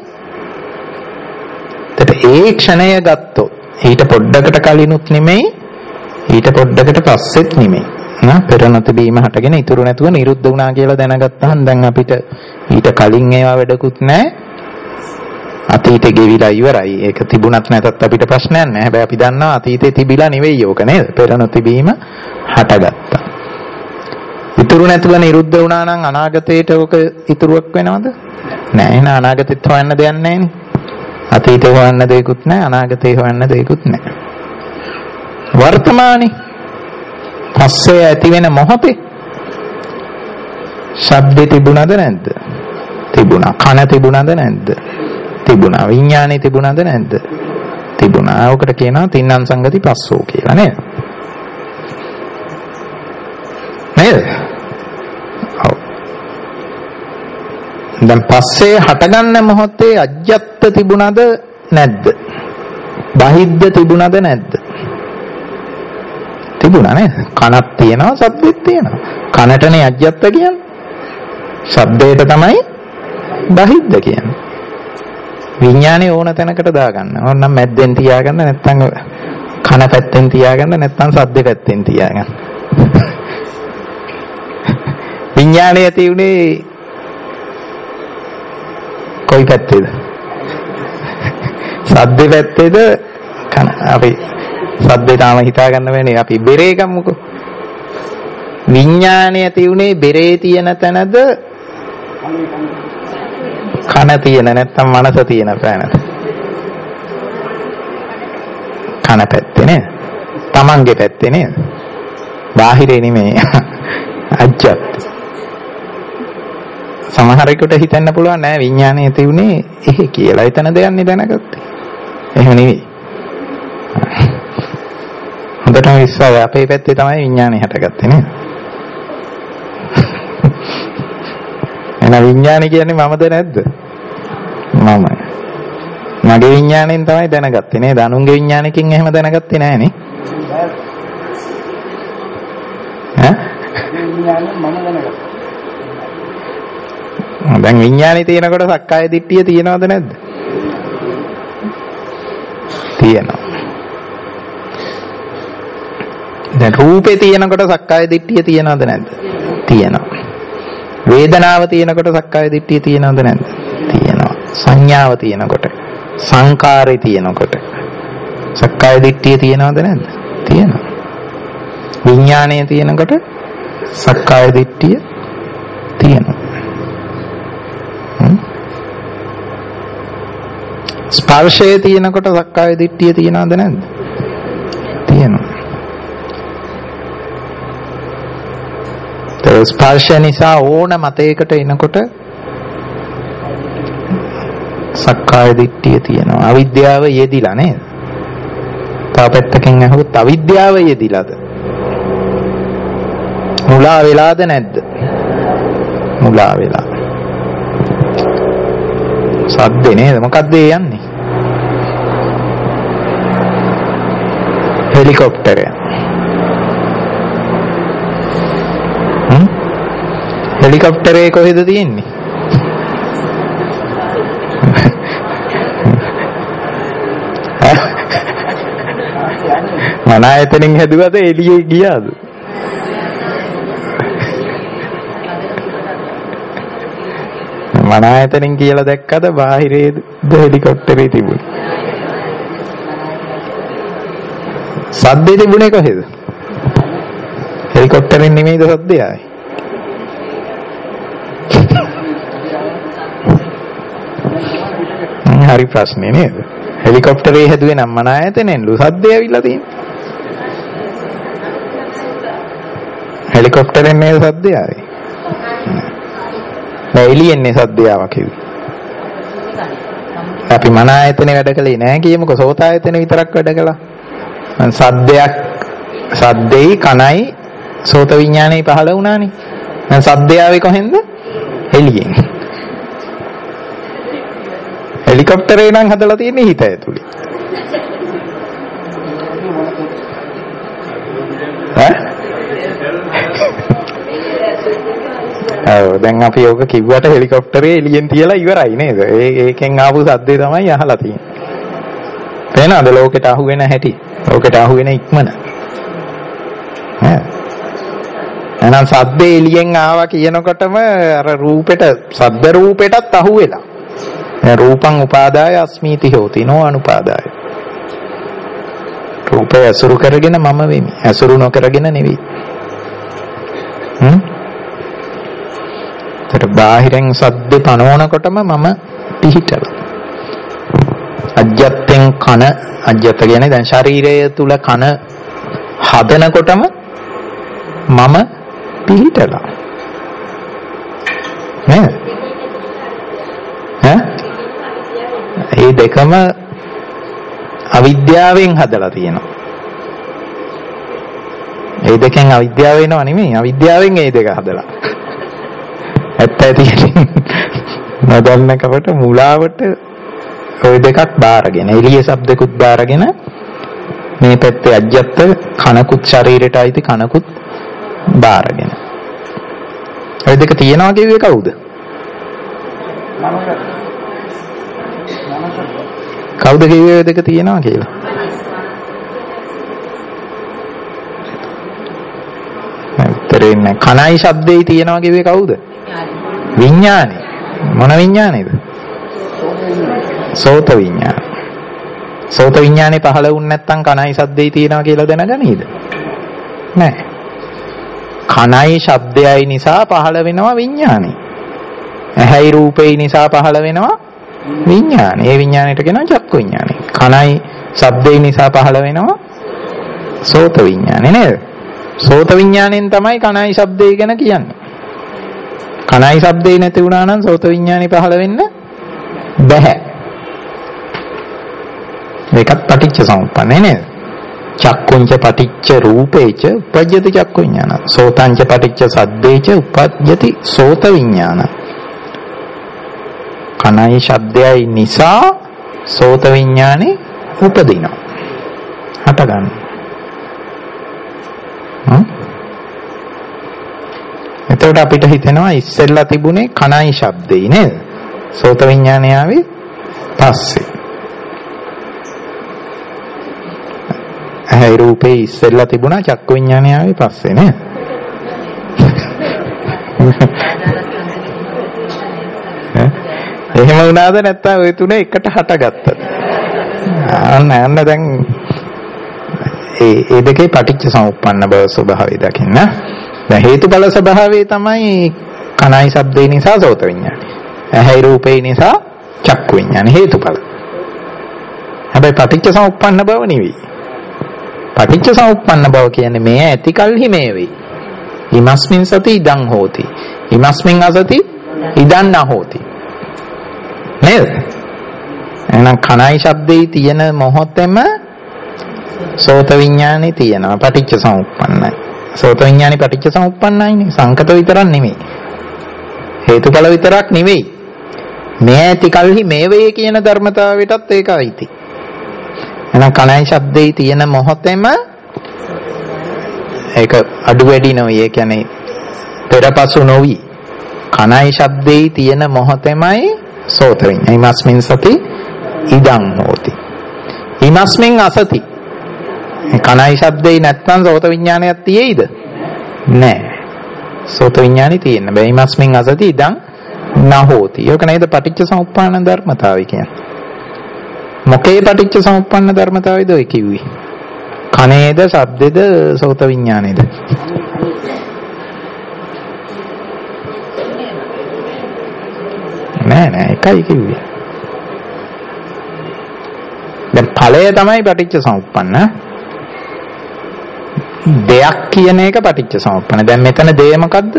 ඒ ක්ෂණය ගත්තොත් ඊට පොඩ්ඩකට කලිනුත් නෙමෙයි ඊට පොඩ්ඩකට පස්සෙත් නෙමෙයි. නා පෙර නොතිබීම හටගෙන ඉතුරු නැතුව නිරුද්ධ වුණා කියලා දැනගත්තාම දැන් අපිට ඊට කලින් ඒවා වැඩකුත් නැහැ. අතීතේ ගෙවිලා ඉවරයි. ඒක තිබුණත් නැතත් අපිට ප්‍රශ්නයක් නැහැ. හැබැයි අපි දන්නවා අතීතේ තිබිලා නෙවෙයි ඕක නේද? පෙර නොතිබීම හටගත්තා. ඉතුරු නැතුව නිරුද්ධ වුණා නම් අනාගතේට ඕක ඉතුරුවක් වෙනවද? නැහැ. එහෙනම් අනාගතෙත් හොයන්න දෙයක් නැහැ නේ. අතීතේ හොයන්න දෙයක්වත් නැහැ. අනාගතේ හොයන්න දෙයක්වත් නැහැ. වර්තමානයේ පස්සේ ඇති වෙන මොහොතේ ශබ්දේ තිබුණද නැද්ද? තිබුණා. කන තිබුණද නැද්ද? තිබුණා. විඥානේ තිබුණද නැද්ද? තිබුණා. ඔකට කියනවා තින්නම් සංගති පස්සෝ කියලා නේද? නේද? ඔව්. දැන් පස්සේ හටගන්න මොහොතේ අජ්ජත් තිබුණද නැද්ද? බහිද්ද තිබුණද නැද්ද? තිබුණා නේද? කනක් තියෙනවා, ශබ්දෙත් තියෙනවා. කනටනේ අජ්ජත් කියන්නේ. ශබ්දයට තමයි බහිද්ද කියන්නේ. විඥානේ ඕන තැනකට දාගන්න. ඕනනම් මැද්දෙන් තියාගන්න, නැත්නම් කන පැත්තෙන් තියාගන්න, නැත්නම් ශබ්ද පැත්තෙන් තියාගන්න. විඥානේ ඇති උනේ කොයි පැත්තේද? ශබ්ද පැත්තේද? කන අපි ශබ්දේ තාම හිතා ගන්න වෙන්නේ. අපි බෙරේ ගමුකෝ. විඥානය ඇති උනේ බෙරේ තියෙන තැනද කන තියෙන නැත්නම් මනස තියෙන තැනද? කන පැත්තේ නේද? තමන්ගේ පැත්තේ නේද? බාහිරේ නෙමෙයි. අජ්ජත්. සමහරෙකුට හිතන්න පුළුවන් නෑ විඥානය ඇති උනේ එහෙ කියලා. එතනද යන්නේ දැනගත්තේ. එහෙම නෙවෙයි. හොඳටම විශ්වාසය අපේ පැත්තේ තමයි විඥානය හටගත්තේ නේද? එහෙනම් විඥානය කියන්නේ මමද නැද්ද? මම. මගේ විඥාණයෙන් තමයි දැනගත්තේ නේද? අනුන්ගේ විඥානකින් එහෙම දැනගත්තේ නෑ නේ. ඈ? විඥාණයෙන් මම දැනගත්තා. දැන් විඥානේ තියෙනකොට සක්කාය දිට්ඨිය තියෙනවද නැද්ද? තියෙනවා. දැන් රූපේ තියෙනකොට සක්කාය දිට්ඨිය තියෙනවද නැද්ද? තියෙනවා. වේදනාව තියෙනකොට සක්කාය දිට්ඨිය තියෙනවද නැද්ද? තියෙනවා. සංඥාව තියෙනකොට, සංකාරය තියෙනකොට සක්කාය දිට්ඨිය තියෙනවද නැද්ද? තියෙනවා. විඥාණය තියෙනකොට සක්කාය දිට්ඨිය තියෙනවා. ස්පර්ශය තියෙනකොට සක්කාය දිට්ඨිය තියෙනවද නැද්ද? තියෙනවා. ඒ ස්පර්ශය නිසා ඕන මතයකට එනකොට සක්කාය දිට්ඨිය තියෙනවා. අවිද්‍යාව යෙදිලා නේද? තව පැත්තකින් අහුවොත් අවිද්‍යාව යෙදිලාද? මුලා වෙලාද නැද්ද? මුලා වෙලා. සද්දේ නේද? මොකද්ද ඒ යන්නේ? හෙලිකොප්ටරය. හ්ම්? හෙලිකොප්ටරේ කොහෙද තියෙන්නේ? මන ආයතනෙන් හැදුවද එළියේ ගියාද? මන ආයතනෙන් කියලා දැක්කද බාහිරේද හෙලිකොප්ටරේ තිබුණේ? සද්දේ තිබුණේ කොහෙද? හෙලිකොප්ටරෙන් නෙමෙයිද සද්දේ ආවේ? හරි ප්‍රශ්නේ නේද? හෙලිකොප්ටරේ හැදුවේ නම් මන ආයතනෙන්ලු සද්දේ ඇවිල්ලා තියෙන්නේ. හෙලිකොප්ටරෙන් නේද සද්දේ ආවේ? නෑ එළියෙන්නේ සද්දේ ආවා කිව්වේ. අපි මන ආයතනේ වැඩ කළේ නෑ කියමුකෝ සෝත ආයතනේ විතරක් වැඩ කළා. සද්දයක් සද්දෙයි කනයි සෝත විඥානේ පහළ වුණානේ. දැන් සද්දය ආවේ කොහෙන්ද? එළියෙන්. හෙලිකොප්ටරේ නම් හදලා තියෙන්නේ හිත ඇතුලේ. ඈ? ඔව් දැන් අපි යෝග කිව්වට හෙලිකොප්ටරේ එළියෙන් තියලා ඉවරයි නේද? ඒ ඒකෙන් ආපු සද්දේ තමයි අහලා තියෙන්නේ. පේනවද ලෝකෙට අහු වෙන හැටි? ලෝකෙට අහු වෙන ඉක්මන. ඈ. එහෙනම් සද්දේ එළියෙන් ආවා කියනකොටම අර රූපෙට සද්ද රූපෙටත් අහු වෙලා. දැන් රූපං උපාදාය අස්මීති හෝති නෝ අනුපාදාය. රූපය අසුරු කරගෙන මම වෙමි. අසුරු නොකරගෙන නෙවෙයි. හ්ම්? ඒතර බාහිරෙන් සද්ද පනවනකොටම මම පිහිටලා. අජ්ජත්ෙන් කන අජ්ජත් කියන්නේ දැන් ශරීරය තුල කන හදනකොටම මම පිහිටලා. නේද? ඈ? මේ දෙකම අවිද්‍යාවෙන් හදලා තියෙනවා. මේ දෙකෙන් අවිද්‍යාව වෙනව නෙමෙයි අවිද්‍යාවෙන් මේ දෙක හදලා. ඇත්ත ඇති නොදන්නකවට මුලාවට ওই දෙකක් බාරගෙන එළිය ශබ්දකුත් බාරගෙන මේ පැත්තේ අජ්ජත් කනකුත් ශරීරයට අයිති කනකුත් බාරගෙන ওই දෙක තියනවා කිව්වේ කවුද? කවුද කිව්වේ ওই දෙක තියනවා කියලා? උත්තරේ නැහැ. කනයි ශබ්දෙයි තියනවා කිව්වේ කවුද? විඥානේ. මොන විඥානේද? සෝත විඥාන. සෝත විඥානේ පහළ වුණ නැත්නම් කනයි ශබ්දෙයි තියනවා කියලා දැනගනීද? නැහැ. කනයි ශබ්දයයි නිසා පහළ වෙනවා විඥානය. ඇහැයි රූපේ නිසා පහළ වෙනවා විඥානය. ඒ විඥාණයට කියනවා චක්කු විඥානය. කනයි ශබ්දේ නිසා පහළ වෙනවා සෝත විඥානය නේද? සෝත විඥාණයෙන් තමයි කනයි ශබ්දේ ගැන කියන්නේ. කනයි ශබ්දේ නැති වුණා නම් සෝත විඥානය පහළ වෙන්න බැහැ. ඒකත් පටිච්ච සමුප්පන්නේ නේද? චක්කුංච පටිච්ච රූපේච උපජ්ජති චක්කු විඥාන. සෝතංච පටිච්ච සද්දේච උපජ්ජති සෝත විඥාන. කනයි ශබ්දයයි නිසා සෝත විඥානේ උපදිනවා. හට ගන්න. හ්ම්. එතකොට අපිට හිතෙනවා ඉස්සෙල්ලා තිබුණේ කනයි ශබ්දේ නේද? සෝත විඥානය ආවේ පස්සේ. ඇයි රූපේ ඉස්සෙල්ලා තිබුණා චක්කු විඥානය ආවේ පස්සේ නේද? එහෙම වුණාද නැත්නම් ওই තුනේ එකට හටගත්තද? අන්න අන්න දැන් ඒ ඒ දෙකේ පටිච්ච සමුප්පන්න බව ස්වභාවය දකින්න. දැන් හේතුඵල ස්වභාවය තමයි කනයි ශබ්දේ නිසා සෝත විඥානය. ඇයි රූපේ නිසා චක්කු විඥානය හේතුඵල. හැබැයි පටිච්ච සමුප්පන්න බව නෙවෙයි. පටිච්ච සමුප්පන්න බව කියන්නේ මේ ඇති කල්හි මේ වෙයි. ඉමස්මින් සති ඉදං හෝති. ඉමස්මින් අසති ඉදං නහෝති. නේද? එහෙනම් කනයි ශබ්දේ තියෙන මොහොතේම සෝත විඥානේ තියෙනවා. පටිච්ච සමුප්පන්නයි. සෝත විඥානේ පටිච්ච සමුප්පන්නයිනේ. සංකත විතරක් නෙමෙයි. හේතුඵල විතරක් නෙවෙයි. මේ ඇති කල්හි මේ වේ කියන ධර්මතාවයටත් ඒක අයිති. එහෙනම් කනයි ශබ්දේ තියෙන මොහොතේම ඒක අඩු වැඩි නොවි. ඒ කියන්නේ පෙරපසු නොවි. කනයි ශබ්දේ තියෙන මොහොතේමයි සෝත විඥානයි. ඉමස්මින් සති ඉදං හෝති. ඉමස්මින් අසති. කනයි ශබ්දේ නැත්තම් සෝත විඥානයක් තියෙයිද? නැහැ. සෝත විඥානි තියෙන්න බෑ. ඉමස්මින් අසති ඉදං නහෝති. ඒක නේද පටිච්ච සමුප්පාන ධර්මතාවය කියන්නේ. මොකේ පටිච්ච සමුප්පන්න ධර්මතාවයද ඔය කිව්වේ? කනේද, ශබ්දේද, සෝත විඥානේද? නෑ නෑ එකයි කිව්වේ. දැන් ඵලය තමයි පටිච්ච සමුප්පන්න. දෙයක් කියන එක පටිච්ච සමුප්පන්න. දැන් මෙතන දෙය මොකද්ද?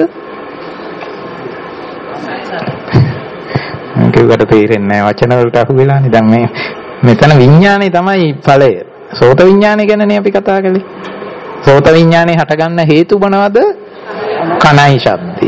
කිව්වට තේරෙන්නේ නැහැ. වචන වලට අහු වෙලානේ. දැන් මේ මෙතන විඥානේ තමයි ඵලය. සෝත විඥානේ ගැනනේ අපි කතා කළේ. සෝත විඥානේ හටගන්න හේතු මොනවද? කනයි ශබ්දේ.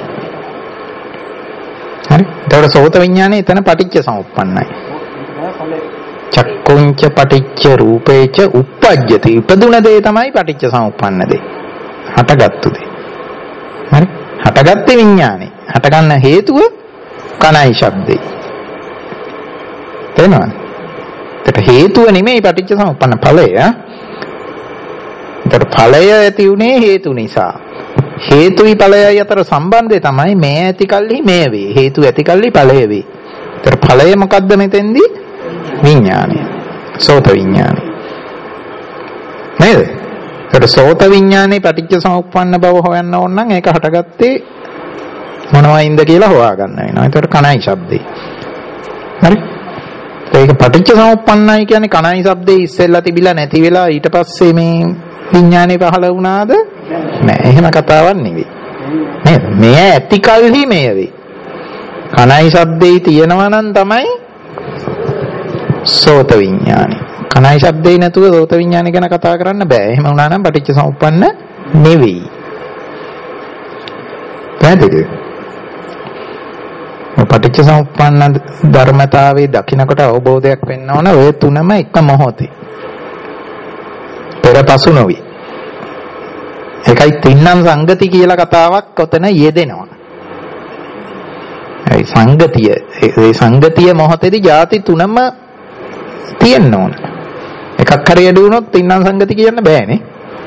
හරි. ඒතකොට සෝත විඥානේ එතන පටිච්ච සමුප්පන්නයි. චක්කුංච පටිච්ච රූපේච උප්පජ්ජති. උපදුන දේ තමයි පටිච්ච සමුප්පන්න දේ. හටගත්තු දේ. හරි. හටගත්තේ විඥානේ. හටගන්න හේතුව කනයි ශබ්දේ. තේරෙනවද? ඒක හේතුව නෙමෙයි පටිච්ච සමුප්පන්න ඵලය. ඒතර ඵලය ඇති උනේ හේතු නිසා. හේතුයි ඵලයයි අතර සම්බන්ධය තමයි මේ ඇති කල්හි මේ වේ. හේතු ඇති කල්හි ඵලය වේ. ඒතර ඵලය මොකද්ද මෙතෙන්දී? විඥානය. සෝත විඥානය. නේද? ඒතර සෝත විඥානේ පටිච්ච සමුප්පන්න බව හොයන්න ඕන නම් ඒක හටගත්තේ මොනවයින්ද කියලා හොයාගන්න වෙනවා. ඒතර කනයි ශබ්දේ. හරි? ඒක පටිච්ච සමුප්පන්නයි කියන්නේ කනයි ශබ්දේ ඉස්සෙල්ලා තිබිලා නැති වෙලා ඊට පස්සේ මේ විඥානේ පහළ වුණාද? නෑ. එහෙම කතාවක් නෙවෙයි. නේද? මේ ඇති කල්හි මේ වේ. කනයි ශබ්දේ තියෙනවා නම් තමයි සෝත විඥානේ. කනයි ශබ්දේ නැතුව සෝත විඥානේ ගැන කතා කරන්න බෑ. එහෙම වුණා නම් පටිච්ච සමුප්පන්න නෙවෙයි. පැහැදිලිද? පටිච්ච සමුප්පන්න ධර්මතාවයේ දකින්නකොට අවබෝධයක් වෙන්න ඕන ඔය තුනම එක මොහොතේ. පෙරපසු නොවි. ඒකයි තින්නම් සංගති කියලා කතාවක් ඔතන යෙදෙනවා. ඒ සංගතිය ඒ සංගතිය මොහොතේදී ಜಾති තුනම තියෙන්න ඕන. එකක් හරි අඩු වුණොත් තින්නම් සංගති කියන්න බෑනේ.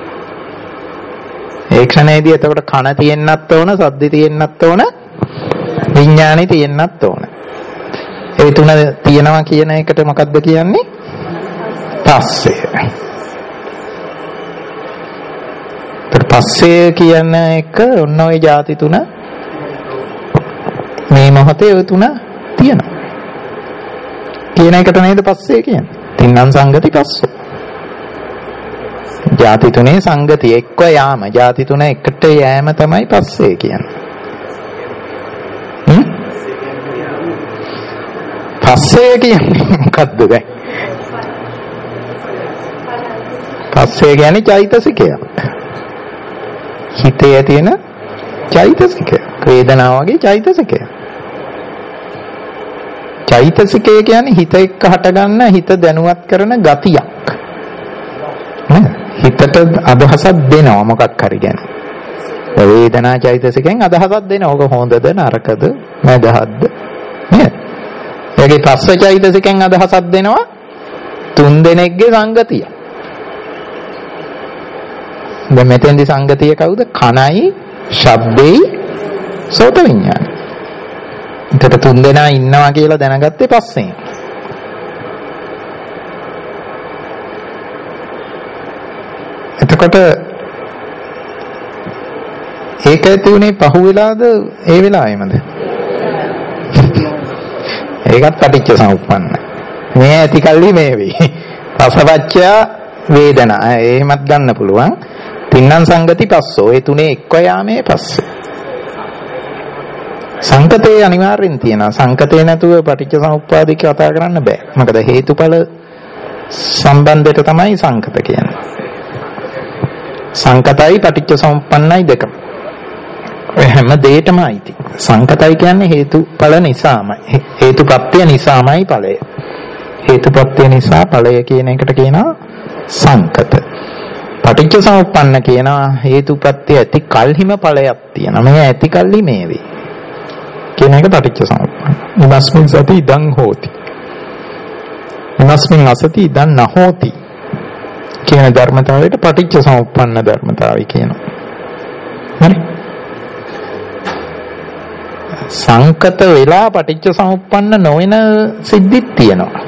ඒ ක්ෂණයේදී එතකොට කන තියෙන්නත් ඕන, සද්ද තියෙන්නත් ඕන, විඥානෙ තියෙන්නත් ඕන. ඒ තුන තියෙනවා කියන එකට මොකද්ද කියන්නේ? පස්සේ. පස්සේ කියන එක ඔන්න ඔය ಜಾති තුන මේ මොහොතේ ඔය තුන තියෙනවා. කියන එකට නේද පස්සේ කියන්නේ. තින්නම් සංගති පස්සෝ. ಜಾති තුනේ සංගති එක්ව යාම. ಜಾති තුන එකට යෑම තමයි පස්සේ කියන්නේ. හ්ම්? පස්සේ කියන්නේ මොකද්ද දැන්? පස්සේ කියන්නේ චෛතසිකය. හිතේ තියෙන චෛතසිකය. වේදනාව වගේ චෛතසිකය. චෛතසිකය කියන්නේ හිත එක්ක හටගන්න හිත දැනුවත් කරන ගතියක්. නේද? හිතට අදහසක් දෙනවා මොකක් හරි ගැන. වේදනා චෛතසිකෙන් අදහසක් දෙනවා. ඔක හොඳද නරකද මදහද්ද නේද? ඒකේ පස්ස චෛතසිකෙන් අදහසක් දෙනවා තුන් දෙනෙක්ගේ සංගතිය. දැන් මෙතෙන්දි සංගතිය කවුද? කනයි, ශබ්දෙයි, සෝත විඤ්ඤාණය. එතකොට තුන් දෙනා ඉන්නවා කියලා දැනගත්තේ පස්සේ. එතකොට ඒක ඇති උනේ පහුවෙලාද ඒ වෙලාවෙමද? ඒකත් පටිච්ච සමුප්පන්නයි. මේ ඇති කල්ලි මේ වෙයි. රසවච්චය වේදනා. එහෙමත් ගන්න පුළුවන්. තින්නම් සංගති පස්සෝ. ඒ තුනේ එක්ව යාමේ පස්සේ. සංකතේ අනිවාර්යෙන් තියෙනවා. සංකතේ නැතුව පටිච්ච සමුප්පාදේ කතා කරන්න බෑ. මොකද හේතුඵල සම්බන්ධයට තමයි සංකත කියන්නේ. සංකතයි පටිච්ච සමුප්පන්නයි දෙකම. ඔය හැම දෙයකම අයිති. සංකතයි කියන්නේ හේතුඵල නිසාමයි. හේතුප්‍රත්‍ය නිසාමයි ඵලය. හේතුප්‍රත්‍ය නිසා ඵලය කියන එකට කියනවා සංකත. පටිච්ච සමුප්පන්න කියනවා හේතුප්‍රත්‍ය ඇති කල්හිම ඵලයක් තියෙනවා. මේ ඇති කල්හි මේ වේ. කියන එක පටිච්ච සමුප්පන්න. ඉමස්මින් සති ඉදං හෝති. ඉමස්මින් අසති ඉදං නහෝති. කියන ධර්මතාවයට පටිච්ච සමුප්පන්න ධර්මතාවය කියනවා. හරි? සංකත වෙලා පටිච්ච සමුප්පන්න නොවන සිද්ධිත් තියෙනවා.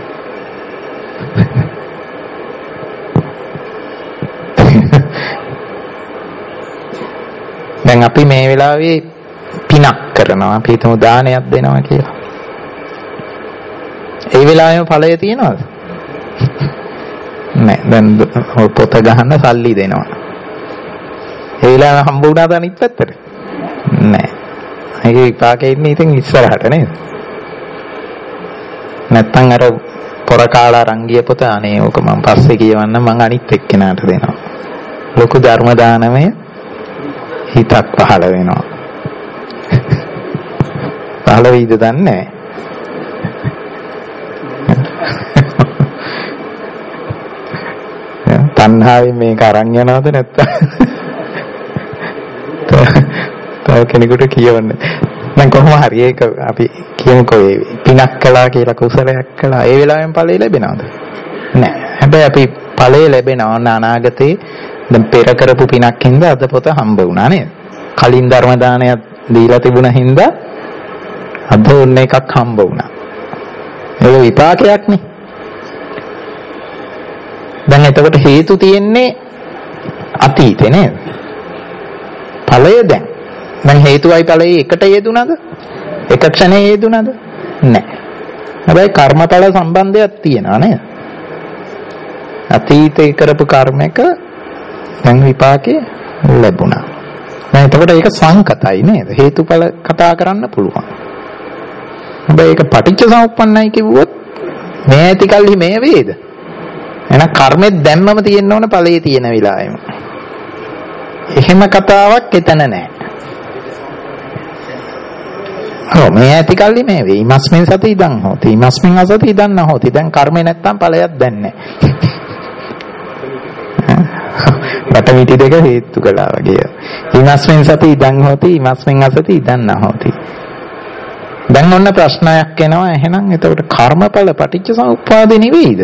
දැන් අපි මේ වෙලාවේ පිනක් කරනවා. අපි හිතමු දානයක් දෙනවා කියලා. ඒ වෙලාවෙම ඵලය තියෙනවද? නෑ. දැන් පොත ගහන්න සල්ලි දෙනවා. ඒ වෙලාවෙම හම්බ වුණාද අනිත් පැත්තට? නෑ. ඒක විපාකේ ඉන්නේ ඉතින් ඉස්සරහට නේද? නැත්තම් අර පොර කාලා රංගිය පොත අනේ ඕක මම පස්සේ කියවන්න මම අනිත් එක්කෙනාට දෙනවා. ලොකු ධර්ම දානමය හිතක් පහළ වෙනවා. පහළ වෙයිද දන්නේ නැහැ. තණ්හාවෙන් මේක අරන් යනවද නැත්තම් තව කෙනෙකුට කියවන්න. දැන් කොහොම හරි ඒක අපි කියමුකෝ ඒ පිනක් කළා කියලා කුසලයක් කළා. ඒ වෙලාවෙන් ඵලෙ ලැබෙනවද? නැහැ. හැබැයි අපි ඵලෙ ලැබෙනවා අනාගතේ. දැන් පෙර කරපු පිනක් හින්දා අද පොත හම්බ වුණා නේද? කලින් ධර්ම දානයක් දීලා තිබුණ හින්දා අද ඔන්න එකක් හම්බ වුණා. ඒක විපාකයක් නේ. දැන් එතකොට හේතු තියෙන්නේ අතීතේ නේද? ඵලය දැන්. දැන් හේතුවයි ඵලයේ එකට යෙදුනද? එක ක්ෂණේ යෙදුනද? නැහැ. හැබැයි කර්මඵල සම්බන්ධයක් තියෙනවා නේද? අතීතේ කරපු කර්මයක දැන් විපාකේ ලැබුණා. දැන් එතකොට ඒක සංකතයි නේද? හේතුඵල කතා කරන්න පුළුවන්. හැබැයි ඒක පටිච්ච සමුප්පන්නයි කිව්වොත් මේ ඇති කල්හි මේ වේද? එහෙනම් කර්මෙත් දැම්මම තියෙන්න ඕන ඵලයේ තියෙන විලායම. එහෙම කතාවක් එතන නැහැ. ඔව් මේ ඇති කල්හි මේ වේ. ඉමස්මින් සති ඉදං හෝති. ඉමස්මින් අසති ඉදං නහෝති. දැන් කර්මේ නැත්තම් ඵලයක් දැන්නේ නැහැ. වටමිටි දෙක හේතු කළා වගේ. ඉමස්මින් සති ඉදං හෝති. ඉමස්මින් අසති ඉදං නහෝති. දැන් ඔන්න ප්‍රශ්නයක් එනවා. එහෙනම් එතකොට කර්මඵල පටිච්ච සමුප්පාදේ නෙවෙයිද?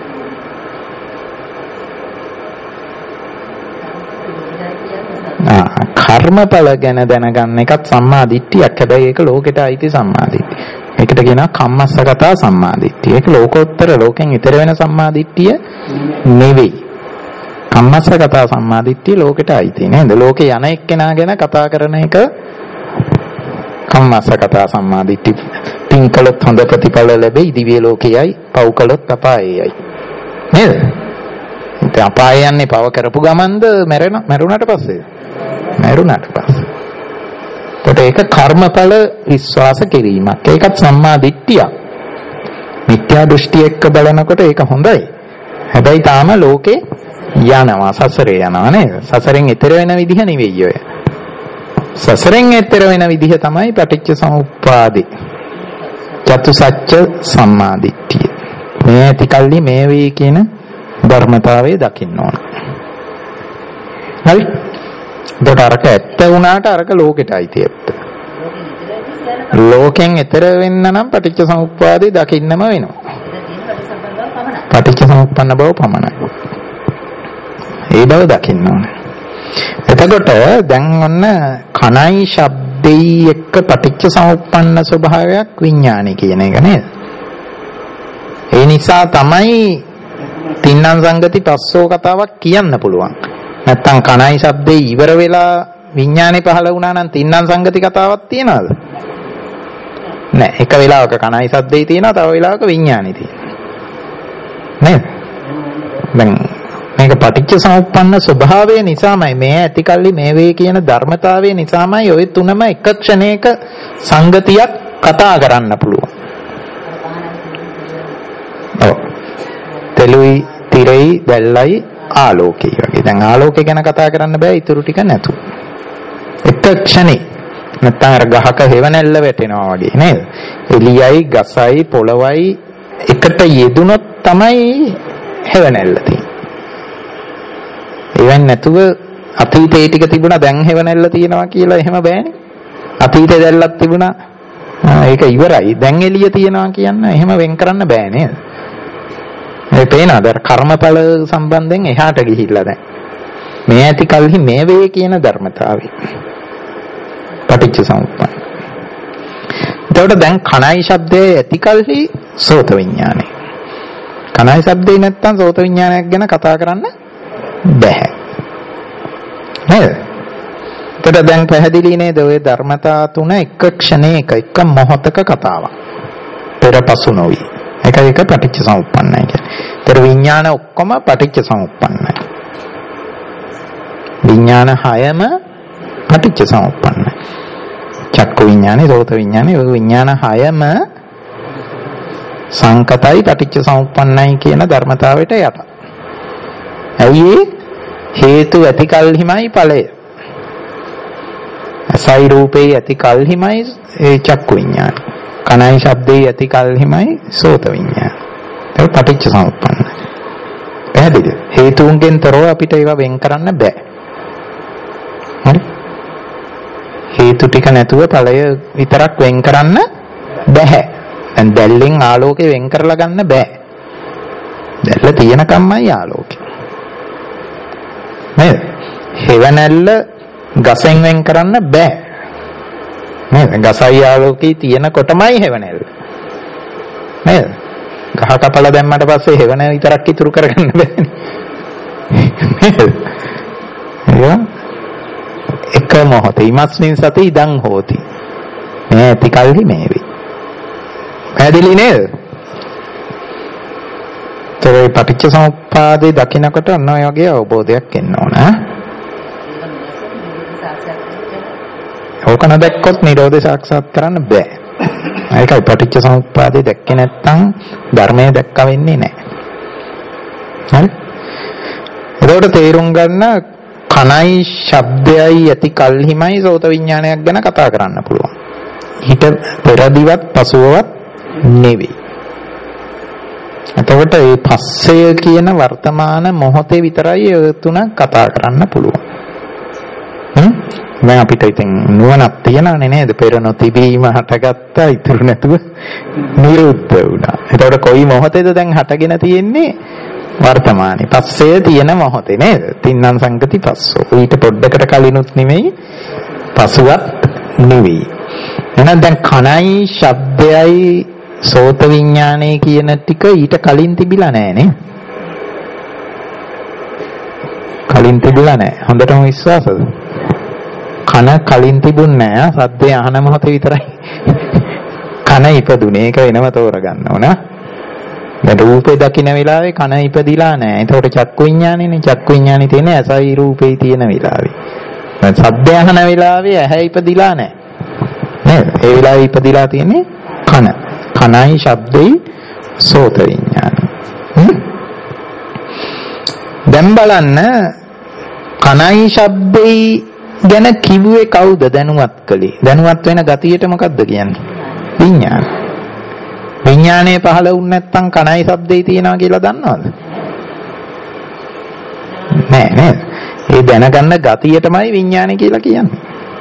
ආ කර්මඵල ගැන දැනගන්න එකත් සම්මා දිට්ඨියක්. හැබැයි ඒක ලෝකෙට අයිති සම්මා දිට්ඨිය. ඒකට කියනවා කම්මස්සගතා සම්මා දිට්ඨිය. ඒක ලෝකෝත්තර ලෝකෙන් ඈතර වෙන සම්මා දිට්ඨිය නෙවෙයි. කම්මස්සගත සම්මාදිට්ඨිය ලෝකෙට අයිති නේද? ලෝකේ යන එක්කෙනා ගැන කතා කරන එක කම්මස්සගත සම්මාදිට්ඨිය. පින් කළොත් හොඳ ප්‍රතිඵල ලැබෙයි දිව්‍ය ලෝකයයි, පව් කළොත් අපායේයි. නේද? ඉතින් අපාය යන්නේ පව කරපු ගමන්ද මැරෙන මැරුණාට පස්සේ? මැරුණාට පස්සේ. ඒකට ඒක කර්මඵල විශ්වාස කිරීමක්. ඒකත් සම්මා දිට්ඨියක්. මිත්‍යා දෘෂ්ටි එක්ක බලනකොට ඒක හොඳයි. හැබැයි තාම ලෝකේ යනවා, සසරේ යනවා නේද? සසරෙන් එතර වෙන විදිහ නෙවෙයි ඔය. සසරෙන් එතර වෙන විදිහ තමයි පටිච්ච සමුප්පාදේ. චතුසත්‍ය සම්මාදිට්ඨිය. මේ ඇති කල්ලි මේ වේ කියන ධර්මතාවය දකින්න ඕන. හරි? ඒකට අරක ඇත්ත වුණාට අරක ලෝකෙට අයිති ඇත්ත. ලෝකෙන් එතර වෙන්න නම් පටිච්ච සමුප්පාදේ දකින්නම වෙනවා. පටිච්ච සමුප්පන්න බව පමණයි. ඒ බව දකින්න ඕන. එතකොට දැන් ඔන්න කණයි ශබ්දෙයි එක්ක පටිච්ච සමුප්පන්න ස්වභාවයක් විඥානයි කියන එක නේද? ඒ නිසා තමයි තින්නම් සංගති පස්සෝ කතාවක් කියන්න පුළුවන්. නැත්තම් කණයි ශබ්දේ ඉවර වෙලා විඥානේ පහළ වුණා නම් තින්නම් සංගති කතාවක් තියනවද? නෑ. එක වෙලාවක කණයි ශබ්දේ තියෙනවා, තව වෙලාවක විඥානේ තියෙනවා. නේද? දැන් මේක පටිච්ච සමුප්පන්න ස්වභාවය නිසාමයි මේ ඇතිකල්ලි මේ වේ කියන ධර්මතාවය නිසාමයි ওই තුනම එක ක්ෂණයක සංගතියක් කතා කරන්න පුළුවන්. ඔව්. තෙලුයි, තිරෙයි, දැල්ලයි, ආලෝකයයි වගේ. දැන් ආලෝකය ගැන කතා කරන්න බෑ ඊටු ටික නැතු. එක ක්ෂණේ නැත්නම් අර ගහක හේවණැල්ල වැටෙනවා වගේ නේද? එළියයි, ගසයි, පොළවයි එකට යෙදුනොත් තමයි හේවණැල්ල තියෙන්නේ. එවන් නැතුව අතීතේ ටික තිබුණා දැන් හේවණැල්ල තියෙනවා කියලා එහෙම බෑනේ. අතීතේ දැල්ලක් තිබුණා ඒක ඉවරයි. දැන් එළිය තියෙනවා කියන්න එහෙම වෙන් කරන්න බෑ නේද? මේ පේනවාද අර කර්මඵල සම්බන්ධයෙන් එහාට ගිහිල්ලා දැන්. මේ ඇති කල්හි මේ වේ කියන ධර්මතාවය. පටිච්ච සමුප්පන්න. එතකොට දැන් කණයි ශබ්දයේ ඇති කල්හි සෝත විඥානය. කණයි ශබ්දේ නැත්තම් සෝත විඥානයක් ගැන කතා කරන්න බැහැ. නේද? එතකොට දැන් පැහැදිලි නේද ඔය ධර්මතා තුන එක ක්ෂණයක එක මොහොතක කතාවක්. පෙරපසු නොවි. එක එක පටිච්ච සමුප්පන්නයි කියන්නේ. ඒතර විඥාන ඔක්කොම පටිච්ච සමුප්පන්නයි. විඥාන හයම පටිච්ච සමුප්පන්නයි. චක්කු විඥානේ, සෝත විඥානේ, ඔය විඥාන හයම සංකතයි පටිච්ච සමුප්පන්නයි කියන ධර්මතාවයට යට. ඇයි හේතු ඇති කල්හිමයි ඵලය. අසයි රූපේ ඇති කල්හිමයි ඒ චක්කු විඥාන. කනයි ශබ්දේ ඇති කල්හිමයි සෝත විඥාන. ඒක පටිච්ච සමුප්පන්නයි. පැහැදිලි? හේතුන්ගෙන් තොරව අපිට ඒවා වෙන් කරන්න බෑ. හරි? හේතු ටික නැතුව ඵලය විතරක් වෙන් කරන්න බෑ. දැන් දැල්ලෙන් ආලෝකේ වෙන් කරලා ගන්න බෑ. දැල්ල තියෙනකම්මයි ආලෝකේ. නේද? හේවණැල්ල ගසෙන් වෙන් කරන්න බෑ. නේද? ගසයි ආලෝකේ තියෙනකොටමයි හේවණැල්ල. නේද? ගහ කපලා දැම්මට පස්සේ හේවණැල්ල විතරක් ඉතුරු කරගන්න බෑනේ. නේද? එක මොහොතේ ඉමස්මින් සති ඉදං හෝති. මේ ඇති කල්හි මේ වේ. පැහැදිලි නේද? ඒ පටිච්ච සමුප්පාදේ දකින්නකොට ඔන්න ඔය වගේ අවබෝධයක් එන්න ඕන. ඕක නැදක්කොත් නිරෝධය සාක්ෂාත් කරන්න බෑ. ඒකයි පටිච්ච සමුප්පාදේ දැක්කේ නැත්නම් ධර්මයේ දැක්ක වෙන්නේ නැහැ. හරි? ඒකට තේරුම් ගන්න කණයි ශබ්දයයි ඇති කල්හිමයි සෝත විඥානයක් ගැන කතා කරන්න පුළුවන්. හිත පෙරදිවත් පසුවවත් නෙවෙයි. එතකොට මේ පස්සය කියන වර්තමාන මොහොතේ විතරයි ඒ තුන කතා කරන්න පුළුවන්. හ්ම් දැන් අපිට ඉතින් නුවණක් තියනනේ නේද? පෙර නොතිබීම හටගත්තා ඉතුරු නැතුව නිරුද්ධ වුණා. එතකොට කොයි මොහොතේද දැන් හටගෙන තියෙන්නේ? වර්තමානයේ. පස්සය තියෙන මොහොතේ නේද? තින්නම් සංගති පස්සෝ. ඊට පොඩ්ඩකට කලිනුත් නෙමෙයි පසුවත් නෙවෙයි. එහෙනම් දැන් කණයි ශබ්දයයි සෝත විඥානය කියන ටික ඊට කලින් තිබිලා නැහැ නේ. කලින් තිබුණා නෑ. හොඳටම විශ්වාසද? කන කලින් තිබුණේ නෑ. සද්දේ අහන මොහොතේ විතරයි කන ඉපදුනේ. ඒක වෙනම තෝරගන්න ඕන. දැන් රූපේ දකින්න වෙලාවේ කන ඉපදිලා නෑ. ඒතකොට චක්කු විඥානේනේ. චක්කු විඥානේ තියෙන්නේ ඇසයි රූපේ තියෙන වෙලාවේ. දැන් සද්ද අහන වෙලාවේ ඇහැ ඉපදිලා නෑ. නේද? ඒ වෙලාවේ ඉපදිලා තියෙන්නේ කන. කනයි ශබ්දයි සෝත විඥානේ. දැන් බලන්න කනයි ශබ්දයි ගැන කිව්වේ කවුද දැනුවත් කළේ? දැනුවත් වෙන ගතියට මොකද්ද කියන්නේ? විඥාන. විඥානයේ පහළ වුණ නැත්නම් කනයි ශබ්දේ තියනවා කියලා දන්නවද? නෑ නේද? ඒ දැනගන්න ගතිය තමයි විඥානය කියලා කියන්නේ.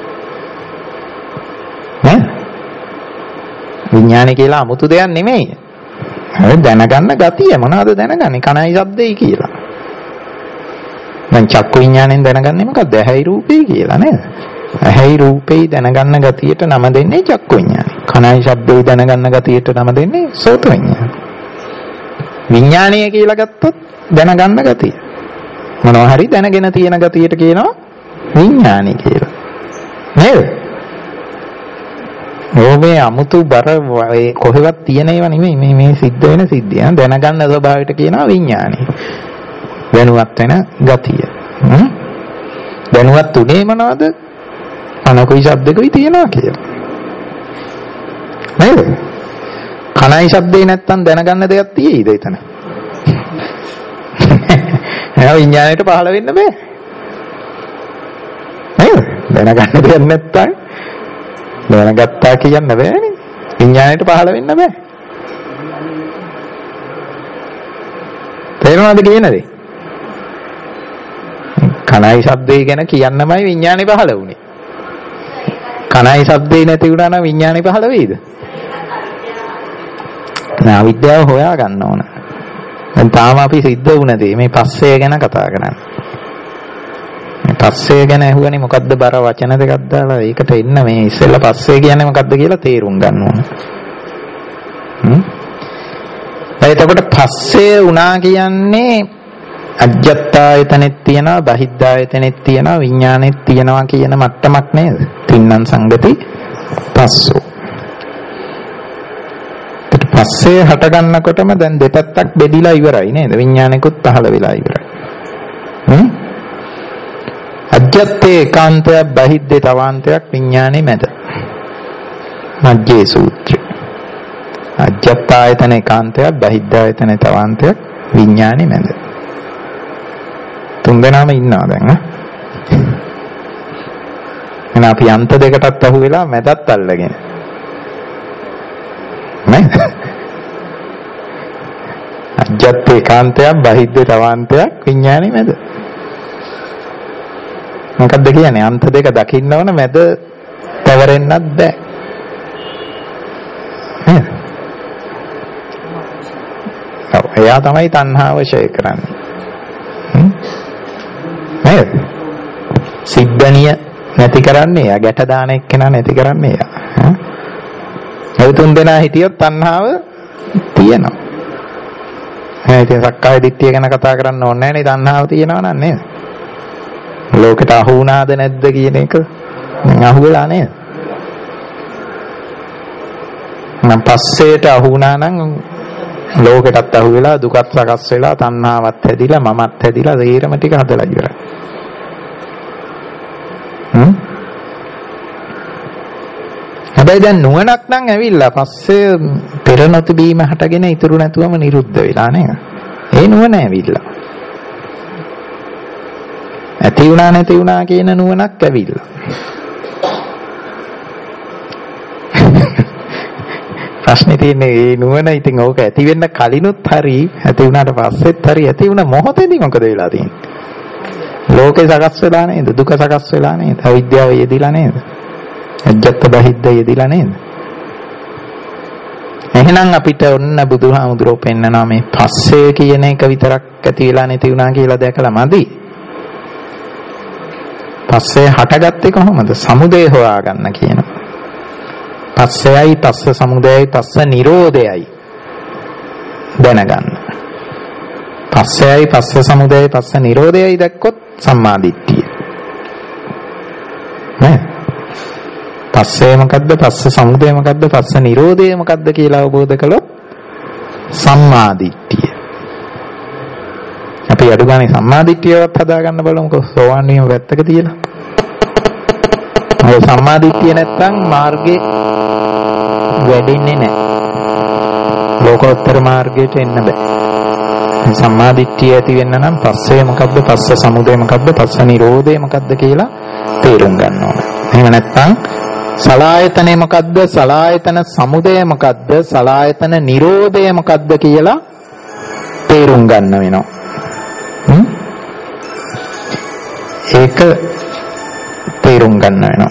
නේද? විඥානය කියලා 아무තු දෙයක් නෙමෙයි. හරි දැනගන්න ගතිය මොනවද දැනගන්නේ? කනයි ශබ්දේ කියලා. දැන් චක්කු විඥාණයෙන් දැනගන්නේ මොකක්ද? ඇහැයි රූපේ කියලා නේද? ඇහැයි රූපේ දැනගන්න ගතියට නම දෙන්නේ චක්කු විඥාණය. කනයි ශබ්දේ දැනගන්න ගතියට නම දෙන්නේ සෝත විඥාණය. විඥාණය කියලා ගත්තොත් දැනගන්න ගතිය. මොනවා හරි දැනගෙන තියෙන ගතියට කියනවා විඥාණය කියලා. නේද? ඕමේ අමුතු බර කොහෙවත් තියෙන ඒවා නෙමෙයි මේ මේ සිද්ධ වෙන සිද්ධිය. දැනගන්න ස්වභාවයට කියනවා විඥාණය. දැනුවත් වෙන ගතිය. දැනුවත් උනේ මොනවද? අනකුයි ශබ්දකුයි තියනවා කියලා. නේද? කනයි ශබ්දේ නැත්තම් දැනගන්න දෙයක් තියෙයිද එතන? ඒ විඥාණයට පහළ වෙන්න බෑ. නේද? දැනගන්න දෙයක් නැත්තම් දැනගත්තා කියන්න බෑනේ. විඥාණයට පහළ වෙන්න බෑ. තේරෙනවද කියන්නේ? කනයි ශබ්දේ ගැන කියන්නමයි විඥානේ පහළ වුනේ. කනයි ශබ්දේ නැති වුණා නම් විඥානේ පහළ වෙයිද? නෑ අවිද්‍යාව හොයා ගන්න ඕන. දැන් තාම අපි සිද්ධ වුණ දේ මේ පස්සේ ගැන කතා කරන්නේ. මේ පස්සේ ගැන ඇහුවනේ මොකද්ද බර වචන දෙකක් දාලා ඒකට එන්න මේ ඉස්සෙල්ලා පස්සේ කියන්නේ මොකද්ද කියලා තේරුම් ගන්න ඕන. හ්ම්. එතකොට පස්සේ වුණා කියන්නේ අජ්ජත්තායතනෙත් තියෙනවා බහිද්ධායතනෙත් තියෙනවා විඥානෙත් තියෙනවා කියන මට්ටමක් නේද? තින්නම් සංගති පස්සෝ. ඊට පස්සේ හට ගන්නකොටම දැන් දෙපැත්තක් බෙදිලා ඉවරයි නේද? විඥානෙකුත් පහළ වෙලා ඉවරයි. හ්ම්? අජ්ජත්තේ ඒකාන්තයක් බහිද්දේ තවාන්තයක් විඥානෙ මැද. මජ්ජේ සූත්‍රය. අජ්ජත්තායතන ඒකාන්තයක් බහිද්ධායතන තවාන්තයක් විඥානෙ මැද. තුන් දෙනාම ඉන්නවා දැන් ඈ. එහෙනම් අපි අන්ත දෙකටත් අහු වෙලා මැදත් අල්ලගෙන. නේද? අජ්ජත් ඒකාන්තයක් බහිද්ද තවාන්තයක් විඥානෙ මැද. මොකක්ද කියන්නේ? අන්ත දෙක දකින්න ඕන මැද තවරෙන්නත් බෑ. නේද? ඔව් එයා තමයි තණ්හාව ෂය කරන්නේ. නේද? සිද්ධානිය නැති කරන්නේ යා ගැට දාන එක්කෙනා නැති කරන්නේ යා. ඒ තුන් දෙනා හිටියොත් තණ්හාව තියෙනවා. ඒ ඉතින් සක්කාය දිට්ඨිය ගැන කතා කරන්න ඕනේ නැහැ නේ තණ්හාව තියෙනවා නම් නේද? ලෝකෙට අහු වුණාද නැද්ද කියන එක අහු වෙලා නේද? නම් පස්සේට අහු වුණා නම් ලෝකෙටත් අහු වෙලා දුකත් සකස් වෙලා තණ්හාවත් හැදිලා මමත් හැදිලා තේරම ටික හදලා ඉවරයි. හ්ම්. හැබැයි දැන් නුවණක් නම් ඇවිල්ලා පස්සේ පෙර නොතිබීම හටගෙන ඉතුරු නැතුවම නිරුද්ධ වෙලා නේද? ඒ නුවණ ඇවිල්ලා. ඇති වුණා නැති වුණා කියන නුවණක් ඇවිල්ලා. ප්‍රශ්නේ තියෙන්නේ ඒ නුවණ ඉතින් ඕක ඇති වෙන්න කලිනුත් හරි ඇති වුණාට පස්සෙත් හරි ඇති වුණ මොහොතේදී මොකද වෙලා තියෙන්නේ? ලෝකේ සකස් වෙලා නේද? දුක සකස් වෙලා නේද? අවිද්‍යාව යෙදිලා නේද? අජ්ජත් බහිද්ද යෙදිලා නේද? එහෙනම් අපිට ඔන්න බුදුහාමුදුරුවෝ පෙන්නනවා මේ පස්සේ කියන එක විතරක් ඇති වෙලා නැති වුණා කියලා දැකලා මදි. පස්සේ හටගත්තේ කොහොමද? සමුදය හොයාගන්න කියනවා. පස්සයයි පස්ස සමුදයයි පස්ස නිරෝධයයි දැනගන්න. පස්සයයි පස්ස සමුදයයි පස්ස නිරෝධයයි දැක්කොත් සම්මා දිට්ඨිය. නේ? පස්සේ මොකද්ද? පස්ස සමුදය මොකද්ද? පස්ස නිරෝධය මොකද්ද කියලා අවබෝධ කළොත් සම්මා දිට්ඨිය. අපි අඩු ගානේ සම්මා දිට්ඨියවත් හදාගන්න බලමුකෝ. සෝවාන් වීම පැත්තක තියලා. ඔය සම්මා දිට්ඨිය නැත්තම් මාර්ගේ වැඩෙන්නේ නැහැ. ලෝකෝත්තර මාර්ගයට එන්න බෑ. සම්මා දිට්ඨිය ඇති වෙන්න නම් පස්සේ මොකද්ද? පස්ස සමුදය මොකද්ද? පස්ස නිරෝධය මොකද්ද කියලා තේරුම් ගන්න ඕනේ. එහෙම නැත්තම් සලායතනේ මොකද්ද? සලායතන සමුදය මොකද්ද? සලායතන නිරෝධය මොකද්ද කියලා තේරුම් ගන්න වෙනවා. ඒක තේරුම් ගන්න වෙනවා.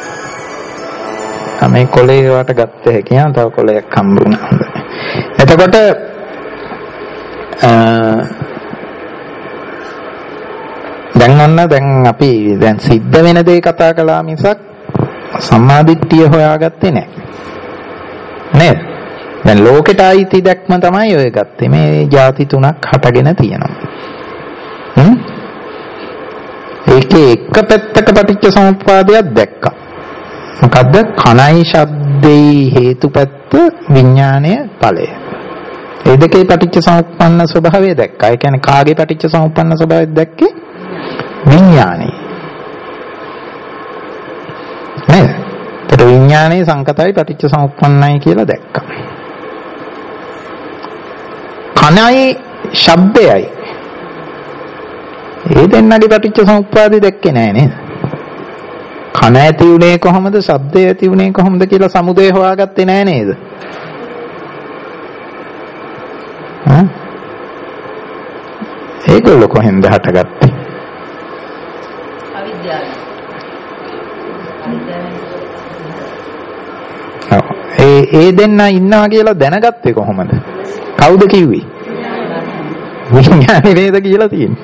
මේ කොලේ වට ගත්ත හැකි යා තව කොලයක් හම්බුණා. එතකොට දැන් ඔන්න දැන් අපි දැන් සිද්ධ වෙන දේ කතා කළා මිසක් සම්මාදිට්ඨිය හොයාගත්තේ නැහැ. නේද? දැන් ලෝකෙට ආйти දැක්ම තමයි ඔය ගත්තේ. මේ ಜಾති තුනක් හටගෙන තියෙනවා. හ්ම්? ඒකේ එක පැත්තක පටිච්ච සමුප්පාදයක් දැක්කා. මොකද්ද? කණයි ශබ්දේ හේතුපැත්ත විඥානය ඵලය. ඒ දෙකේ පටිච්ච සමුප්පන්න ස්වභාවය දැක්කා. ඒ කියන්නේ කාගේ පටිච්ච සමුප්පන්න ස්වභාවය දැක්කේ? විඥානේ. නේද? ඒතර විඥානේ සංකතයි පටිච්ච සමුප්පන්නයි කියලා දැක්කා. කණයි ශබ්දයයි ඒ දෙන්නගේ පටිච්ච සමුප්පාදේ දැක්කේ නෑ නේද? කන ඇති උනේ කොහොමද? ශබ්දය ඇති උනේ කොහොමද කියලා සමුදය හොයාගත්තේ නෑ නේද? හා? ඒගොල්ලෝ කොහෙන්ද හටගත්තේ? අවිද්‍යාවෙන්. ඒ ඒ දෙන්න ඉන්නවා කියලා දැනගත්තේ කොහොමද? කවුද කිව්වේ? විඥානේ නේද කියලා තියෙන්නේ.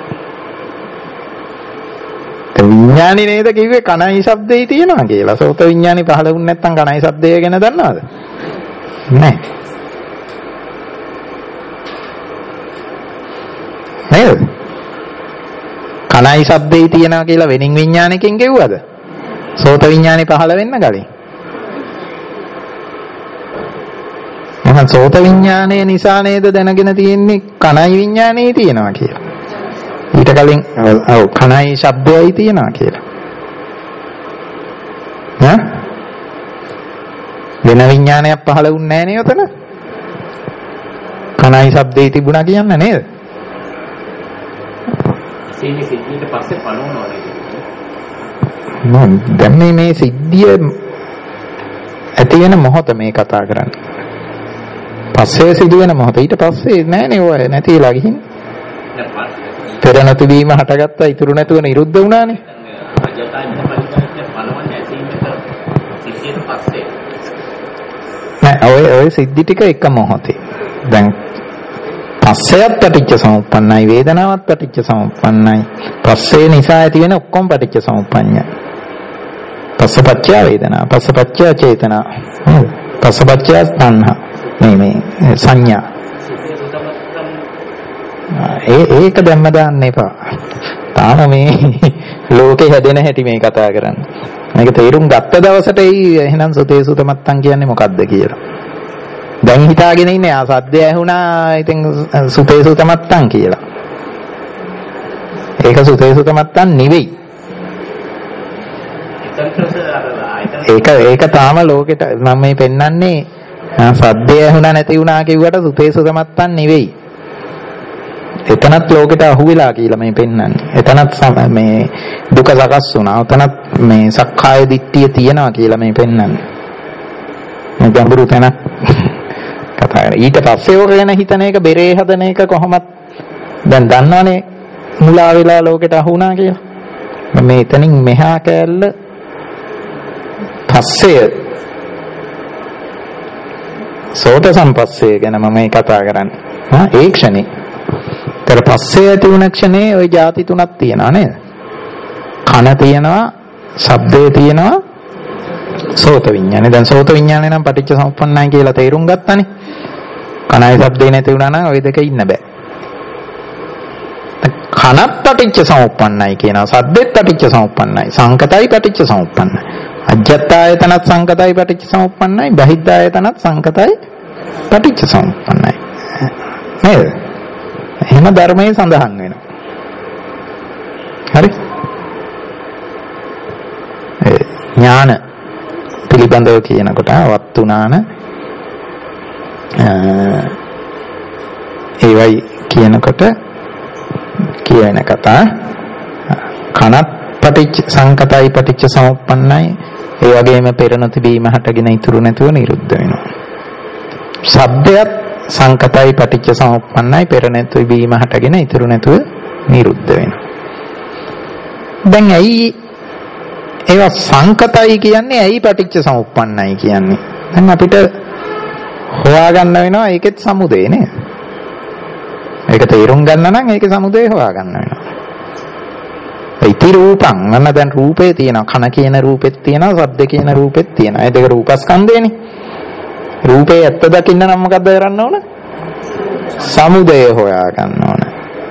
විඥානේ නේද කිව්වේ කණයි ශබ්දේ තියෙනවා කියලා. සෝත විඥානේ පහළ වුනේ නැත්නම් කණයි ශබ්දය ගැන දන්නවද? නැහැ. නේද? කණයි ශබ්දේ තියෙනවා කියලා වෙනින් විඥානකින් කිව්වද? සෝත විඥානේ පහළ වෙන්න කලින්. එහෙනම් සෝත විඥානයේ නිසා නේද දැනගෙන තියෙන්නේ කණයි විඥානේ තියෙනවා කියලා. ඊට කලින් ඔව් කණයි ශබ්දයයි තියෙනවා කියලා. ඈ වෙන විඥානයක් පහළ වුණේ නැහැ නේ උතන. කණයි ශබ්දේ තිබුණා කියන්නේ නේද?
සීනි සිද්ධියට පස්සේ පණවනවා නේද?
මම දැන් මේ මේ සිද්ධිය ඇති වෙන මොහොත මේ කතා කරන්නේ. පස්සේ සිදු වෙන මොහොත. ඊට පස්සේ නෑනේ ඔය නැතිලා ගිහින්. පෙර නැති වීම හටගත්තා ඉතුරු නැතුව නිරුද්ධ වුණානේ. නෑ ඔය ඔය සිද්ධි ටික එක මොහොතේ. දැන් පස්සයත් පටිච්ච සමුප්පන්නයි වේදනාවත් පටිච්ච සමුප්පන්නයි. පස්සේ නිසා ඇති වෙන ඔක්කොම පටිච්ච සමුප්පන්නයි. පස්සපච්චය වේදනා, පස්සපච්චය චේතනා, පස්සපච්චය තණ්හා. මේ මේ සංඥා. ඒ ඒක දැම්ම දාන්න එපා. තාම මේ ලෝකේ හැදෙන හැටි මේ කතා කරන්නේ. මේක තේරුම් ගත්ත දවසට එයි එහෙනම් සුතේ සුතමත්තන් කියන්නේ මොකද්ද කියලා. දැන් හිතාගෙන ඉන්නේ ආ සද්දය ඇහුණා ඉතින් සුතේ සුතමත්තන් කියලා. ඒක සුතේ සුතමත්තන් නෙවෙයි. ඒක ඒක තාම ලෝකෙට මම මේ පෙන්වන්නේ සද්දය ඇහුණා නැති වුණා කිව්වට සුතේ සුතමත්තන් නෙවෙයි. එතනත් ලෝකෙට අහු වෙලා කියලා මේ පෙන්වන්නේ. එතනත් මේ දුක සකස් වුණා. එතනත් මේ සක්කාය දිට්ඨිය තියෙනවා කියලා මේ පෙන්වන්නේ. මේ ගැඹුරු තැන කතා කරා. ඊට පස්සේ ඕක ගැන හිතන එක බෙරේ හදන එක කොහොමද දැන් දන්නවනේ මුලා වෙලා ලෝකෙට අහු වුණා කියලා. මේ එතනින් මෙහා කෑල්ල පස්සේ සෝත සම්පස්සේ ගැන මම මේ කතා කරන්නේ. හා ඒ ක්ෂණේ ඊට පස්සේ ඇති වුණ ක්ෂණේ ওই ಜಾති තුනක් තියෙනවා නේද? කන තියෙනවා, ශබ්දේ තියෙනවා, සෝත විඥානේ. දැන් සෝත විඥානේ නම් පටිච්ච සමුප්පන්නයි කියලා තේරුම් ගත්තානේ. කනයි ශබ්දේ නැති වුණා නම් ওই දෙක ඉන්න බෑ. කනත් පටිච්ච සමුප්පන්නයි කියනවා. සද්දෙත් පටිච්ච සමුප්පන්නයි. සංකතයි පටිච්ච සමුප්පන්නයි. අජ්ජත්තායතනත් සංකතයි පටිච්ච සමුප්පන්නයි. බහිද්ධායතනත් සංකතයි පටිච්ච සමුප්පන්නයි. නේද? එහෙම ධර්මයේ සඳහන් වෙනවා. හරි? ඥාන පිළිබඳව කියනකොට වත්තුනාන ඒවයි කියනකොට කියන කතා කනත් පටිච්ච සංකතයි පටිච්ච සමුප්පන්නයි. ඒ වගේම පෙර නොතිබීම හටගෙන ඉතුරු නැතුව නිරුද්ධ වෙනවා. ශබ්දයත් සංකතයි පටිච්ච සමුප්පන්නයි. පෙර නොතිබීම හටගෙන ඉතුරු නැතුව නිරුද්ධ වෙනවා. දැන් ඇයි ඒවා සංකතයි කියන්නේ? ඇයි පටිච්ච සමුප්පන්නයි කියන්නේ? දැන් අපිට හොයාගන්න වෙනවා ඒකෙත් සමුදේ නේද? ඒක තේරුම් ගන්න නම් ඒකේ සමුදේ හොයාගන්න වෙනවා. ඉති රූපං මම දැන් රූපේ තියෙනවා, කන කියන රූපෙත් තියෙනවා, ශබ්ද කියන රූපෙත් තියෙනවා. ඒ දෙක රූපස්කන්ධයනේ. රූපේ ඇත්ත දකින්න නම් මොකද්ද කරන්න ඕන? සමුදය හොයාගන්න ඕන.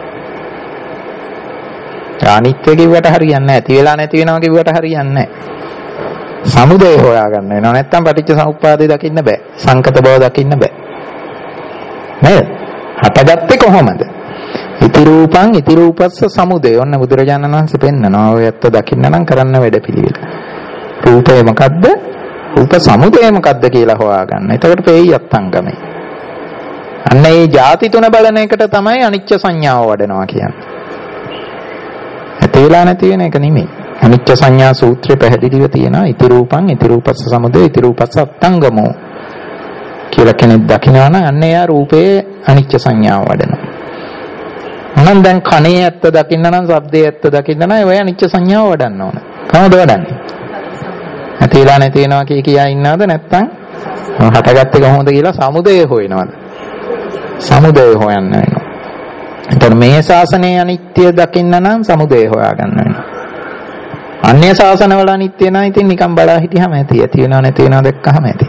අනිත්‍ය කිව්වට හරියන්නේ නැහැ. ඇති වෙලා නැති වෙනවා කිව්වට හරියන්නේ නැහැ. සමුදය හොයාගන්න වෙනවා. නැත්තම් පටිච්ච සමුප්පාදේ දකින්න බෑ. සංකත බව දකින්න බෑ. නේද? හටගත්තේ කොහොමද? ඉති රූපං ඉති රූපස්ස සමුදය. ඔන්න බුදුරජාණන් වහන්සේ පෙන්නනවා. ඔය ඇත්ත දකින්න නම් කරන්න වැඩපිළිවෙල. රූපය මොකද්ද? රූප සමුදය මොකද්ද කියලා හොයාගන්න. එතකොට පේයි අත්ංගමයි. අන්න ඒ ಜಾති තුන බලන එකට තමයි අනිච්ච සංඥාව වඩනවා කියන්නේ. ඇතේලා නැති වෙන එක නෙමෙයි. අනිච්ච සංඥා සූත්‍රයේ පැහැදිලිව තියෙනවා ඉති රූපං ඉති රූපස්ස සමුදය ඉති රූපස්ස අත්ංගමෝ කියලා කෙනෙක් දකිනවා නම් අන්න එයා රූපේ අනිච්ච සංඥාව වඩනවා. මම දැන් කනේ ඇත්ත දකින්න නම් ශබ්දයේ ඇත්ත දකින්න නම් ඔය අනිච්ච සංඥාව වඩන්න ඕන. කොහොමද වඩන්නේ? ඇතේලා නැති වෙනවා කිය කියා ඉන්නවද නැත්නම් හටගත්තේ කොහොමද කියලා සමුදය හොයනවද? සමුදය හොයන්න වෙනවා. එතකොට මේ ශාසනයේ අනිත්‍ය දකින්න නම් සමුදය හොයාගන්න වෙනවා. අන්‍ය ශාසනවල අනිත්‍ය නම් ඉතින් නිකන් බලා හිටියාම ඇති. ඇති වෙනව නැති වෙනව දැක්කහම ඇති.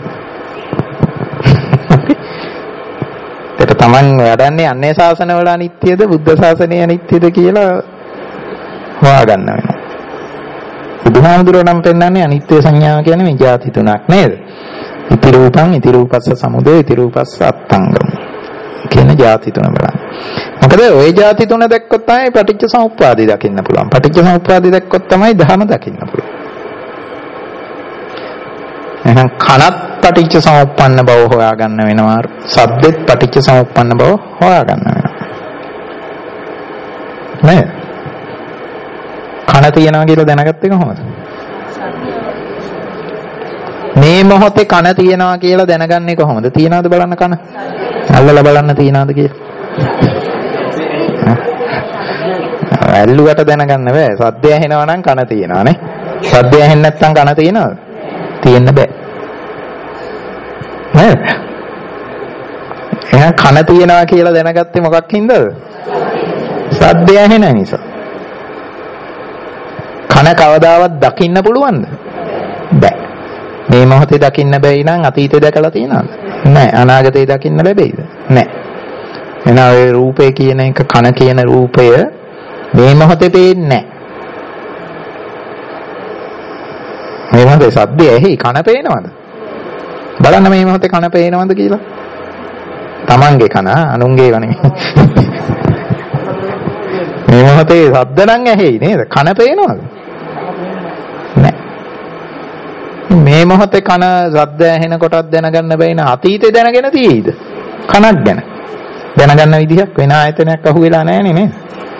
ඒක තමන් වඩන්නේ අන්‍ය ශාසනවල අනිත්‍යද බුද්ධ ශාසනයේ අනිත්‍යද කියලා හොයාගන්න වෙනවා. බුදුහාමුදුරුවෝ නම් පෙන්නන්නේ අනිත්‍ය සංඥාව කියන්නේ මේ ಜಾති තුනක් නේද? ඉති රූපං ඉති රූපස්ස සමුදය ඉති රූපස්ස අත්ංගම කියන ಜಾති තුන බලන්න. මොකද ওই ಜಾති තුන දැක්කොත් තමයි පටිච්ච සමුප්පාදේ දකින්න පුළුවන්. පටිච්ච සමුප්පාදේ දැක්කොත් තමයි ධර්ම දකින්න පුළුවන්. එහෙනම් කනත් පටිච්ච සමුප්පන්න බව හොයාගන්න වෙනවා. ශබ්දෙත් පටිච්ච සමුප්පන්න බව හොයාගන්න වෙනවා. නේද? කන තියනවා කියලා දැනගත්තේ කොහොමද? මේ මොහොතේ කන තියනවා කියලා දැනගන්නේ කොහොමද? තියනවද බලන්න කන? අල්ලලා බලන්න තියනවද කියලා? ඇල්ලුවට දැනගන්න බෑ. සද්දය ඇහෙනවා නම් කන තියනවා නේ. සද්දය ඇහෙන්නේ නැත්නම් කන තියනවද? තියෙන්න බෑ. නේද? එහෙනම් කන තියනවා කියලා දැනගත්තේ මොකක් හින්දාද? සද්දය ඇහෙන නිසා. කන කවදාවත් දකින්න පුළුවන්ද? බෑ. මේ මොහොතේ දකින්න බැයි නම් අතීතේ දැකලා තියෙනවද? නෑ. අනාගතේ දකින්න ලැබෙයිද? නෑ. එහෙනම් ඔය රූපේ කියන එක කන කියන රූපය මේ මොහොතේ පේන්නේ නෑ. මේ මොහොතේ සද්දය ඇහි කන පේනවද? බලන්න මේ මොහොතේ කන පේනවද කියලා. තමන්ගේ කන අනුන්ගේ කන නෙමෙයි. මේ මොහොතේ සද්ද නම් ඇහි නේද? කන පේනවද? නෑ. මේ මොහොතේ කන සද්ද ඇහෙන කොටත් දැනගන්න බැයි න අතීතේ දැනගෙන තියෙයිද? කනක් ගැන දැනගන්න විදිහක් වෙන ආයතනයක් අහුවෙලා නැහැ නේද?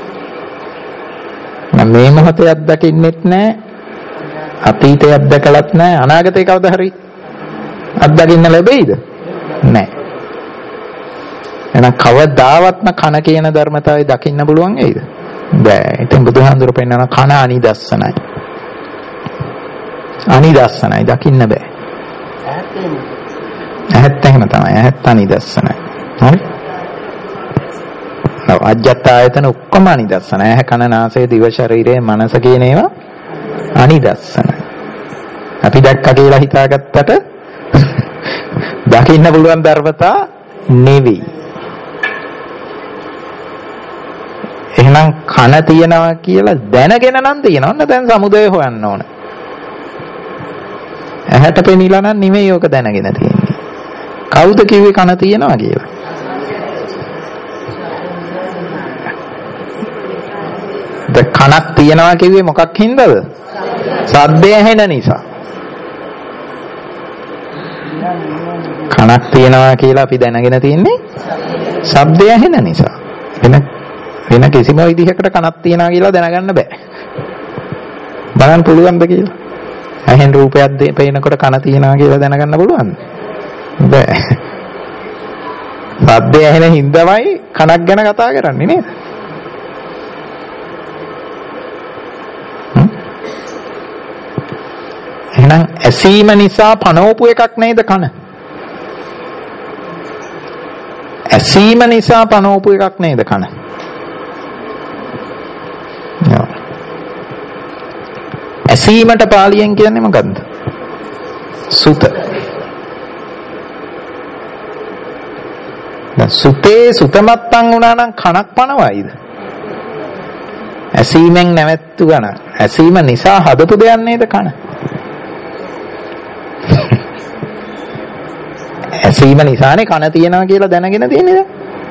මේ මොහොතේ අත්දකින්නෙත් නැහැ. අතීතේ අත්දකලත් නැහැ. අනාගතේ කවදා හරි අත්දකින්න ලැබෙයිද? නැහැ. එහෙනම් කවදාවත්ම කන කියන ධර්මතාවය දකින්න පුළුවන් වෙයිද? බෑ. ඉතින් බුදුහාමුදුරුවෝ පෙන්නන කන අනිදස්සනයි. අනිදස්සනයි දකින්න බෑ. ඇහත් එහෙම තමයි. ඇහත් අනිදස්සනයි. හරි? ඔව් අජ්ජත් ආයතන ඔක්කොම අනිදස්සන. ඇහ කන නාසය දිව ශරීරය මනස කියන ඒවා අනිදස්සන. අපි දැක්ක කියලා හිතාගත්තට දකින්න පුළුවන් ධර්මතා නෙවෙයි. එහෙනම් එහෙනම් කන තියනවා කියලා දැනගෙන නම් තියනවා. ඔන්න දැන් සමුදය හොයන්න ඕන. ඇහැට පෙනිලා නම් නෙමෙයි ඕක දැනගෙන තියෙන්නේ. කවුද කිව්වේ කන තියනවා කියලා? ද කනක් තියනවා කිව්වේ මොකක් හින්දාද? සද්දය ඇහෙන නිසා. කනක් තියනවා කියලා අපි දැනගෙන තියෙන්නේ ශබ්දය ඇහෙන නිසා. වෙන වෙන කිසිම විදිහකට කනක් තියනවා කියලා දැනගන්න බෑ. බලන්න පුළුවන්ද කියලා? ඇහෙන් රූපයක් දෙපේනකොට කන තියනවා කියලා දැනගන්න පුළුවන්ද? බෑ. ශබ්දය ඇහෙන හින්දාමයි කනක් ගැන කතා කරන්නේ නේද? එහෙනම් ඇසීම නිසා පනවපු එකක් නේද කන? ඇසීම නිසා පනවපු එකක් නේද කන? ඇසීමට පාලියෙන් කියන්නේ මොකද්ද? සුත. දැන් සුතේ සුතමත්තන් වුණා නම් කනක් පනවයිද? ඇසීමෙන් නැවැත්තු ගන. ඇසීම නිසා හදපු දෙයක් නේද කන? ඇසීම නිසානේ කන තියනවා කියලා දැනගෙන තියෙන්නේ.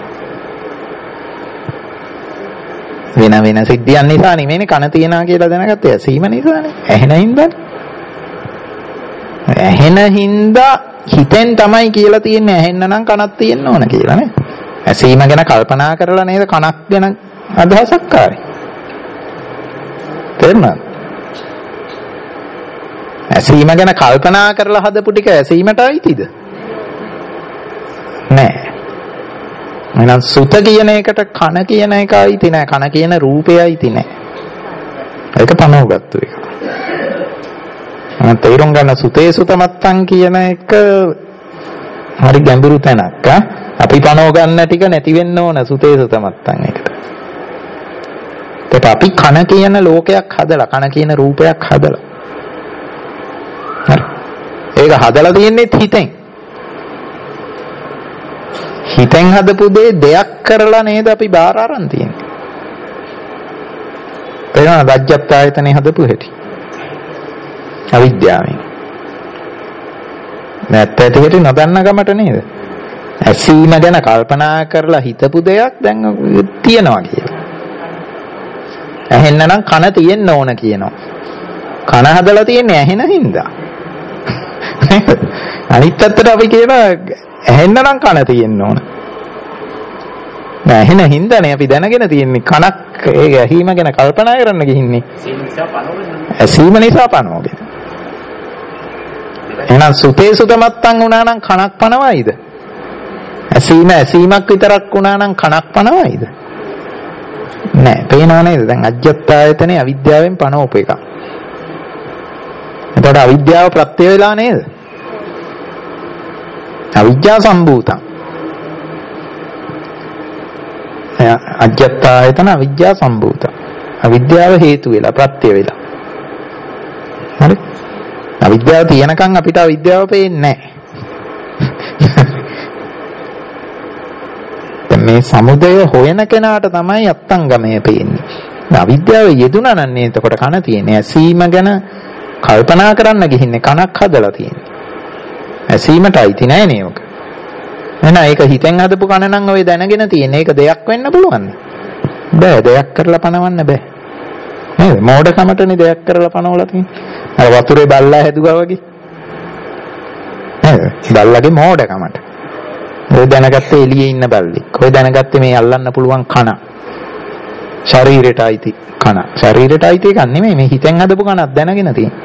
වෙන වෙන සිද්ධියන් නිසා නෙමෙයිනේ කන තියනවා කියලා දැනගත්තේ. ඇසීම නිසානේ. ඇහෙන හින්දා. ඇහෙන හින්දා හිතෙන් තමයි කියලා තියෙන්නේ ඇහෙන්න නම් කනක් තියෙන්න ඕන කියලා නේ. ඇසීම ගැන කල්පනා කරලා නේද කනක් ගැන අදහසක් ආවේ. තේරුණාද? ඇසීම ගැන කල්පනා කරලා හදපු ටික ඇසීමට අයිතිද? නෑ. එහෙනම් සුත කියන එකට කන කියන එක අයිති නෑ. කන කියන රූපය අයිති නෑ. ඒක පනවගත්තු එක. මම තේරුම් ගන්න සුතේ සුතමත්තන් කියන එක හරි ගැඹුරු තැනක්. අපි පනව ගන්න ටික නැති වෙන්න ඕන සුතේ සුතමත්තන් එකට. ඒත් අපි කන කියන ලෝකයක් හදලා කන කියන රූපයක් හදලා. හරි. ඒක හදලා තියන්නේ හිතෙන්. හිතෙන් හදපු දේ දෙයක් කරලා නේද අපි බාර අරන් තියෙන්නේ. එහෙනම් රාජ්‍යත් ආයතනේ හදපු හැටි. අවිද්‍යාවෙන්. නැත්te ඇටි නොදන්න ගමට නේද? ඇසීම ගැන කල්පනා කරලා හිතපු දෙයක් දැන් තියනවා කියලා. ඇහෙන්න නම් කන තියෙන්න ඕන කියනවා. කන හදලා තියෙන්නේ ඇහෙන හින්දා. අනිත් පැත්තට අපි කියනවා ඇහෙන්න නම් කන තියෙන්න ඕන. නෑ ඇහෙන හින්දානේ අපි දැනගෙන තියෙන්නේ කනක් ඒක ඇහිම ගැන කල්පනා කරන්න ගිහින්නේ. ඇසීම නිසා පනවගෙන. එහෙනම් සුතේ සුතමත්තන් වුණා නම් කනක් පනවයිද? ඇසීම ඇසීමක් විතරක් වුණා නම් කනක් පනවයිද? නෑ. පේනව නේද? දැන් අජ්ජත් ආයතනේ අවිද්‍යාවෙන් පනවපු එක. එතකොට අවිද්‍යාව ප්‍රත්‍ය වේලා නේද? අවිද්‍යා සම්භූතං. අජ්ජත් ආයතන අවිද්‍යා සම්භූතං. අවිද්‍යාව හේතු වෙලා ප්‍රත්‍ය වෙලා. හරි? අවිද්‍යාව තියෙනකන් අපිට අවිද්‍යාව පේන්නේ නැහැ. මේ සමුදය හොයන කෙනාට තමයි අත්තංගමය පේන්නේ. අවිද්‍යාව යෙදුණා නම් නේ එතකොට කන තියෙන්නේ. ඇසීම ගැන කල්පනා කරන්න ගිහින්නේ කනක් හදලා තියෙන්නේ. ඇසීමට අයිති නෑ නේ ඔක. එහෙනම් ඒක හිතෙන් හදපු කන නම් ඔය දැනගෙන තියෙන්නේ. ඒක දෙයක් වෙන්න පුළුවන්ද? බෑ. දෙයක් කරලා පනවන්න බෑ. නේද? මෝඩකමටනේ දෙයක් කරලා පනවලා තියෙන්නේ. අර වතුරේ බල්ලා හැදුවා වගේ. නේද? බල්ලාගේ මෝඩකමට. ඔය දැනගත්තේ එළියේ ඉන්න බල්ලෙක්. ඔය දැනගත්තේ මේ අල්ලන්න පුළුවන් කන. ශරීරයට අයිති කන. ශරීරයට අයිති එකක් නෙමෙයි මේ හිතෙන් හදපු කනක් දැනගෙන තියෙන්නේ.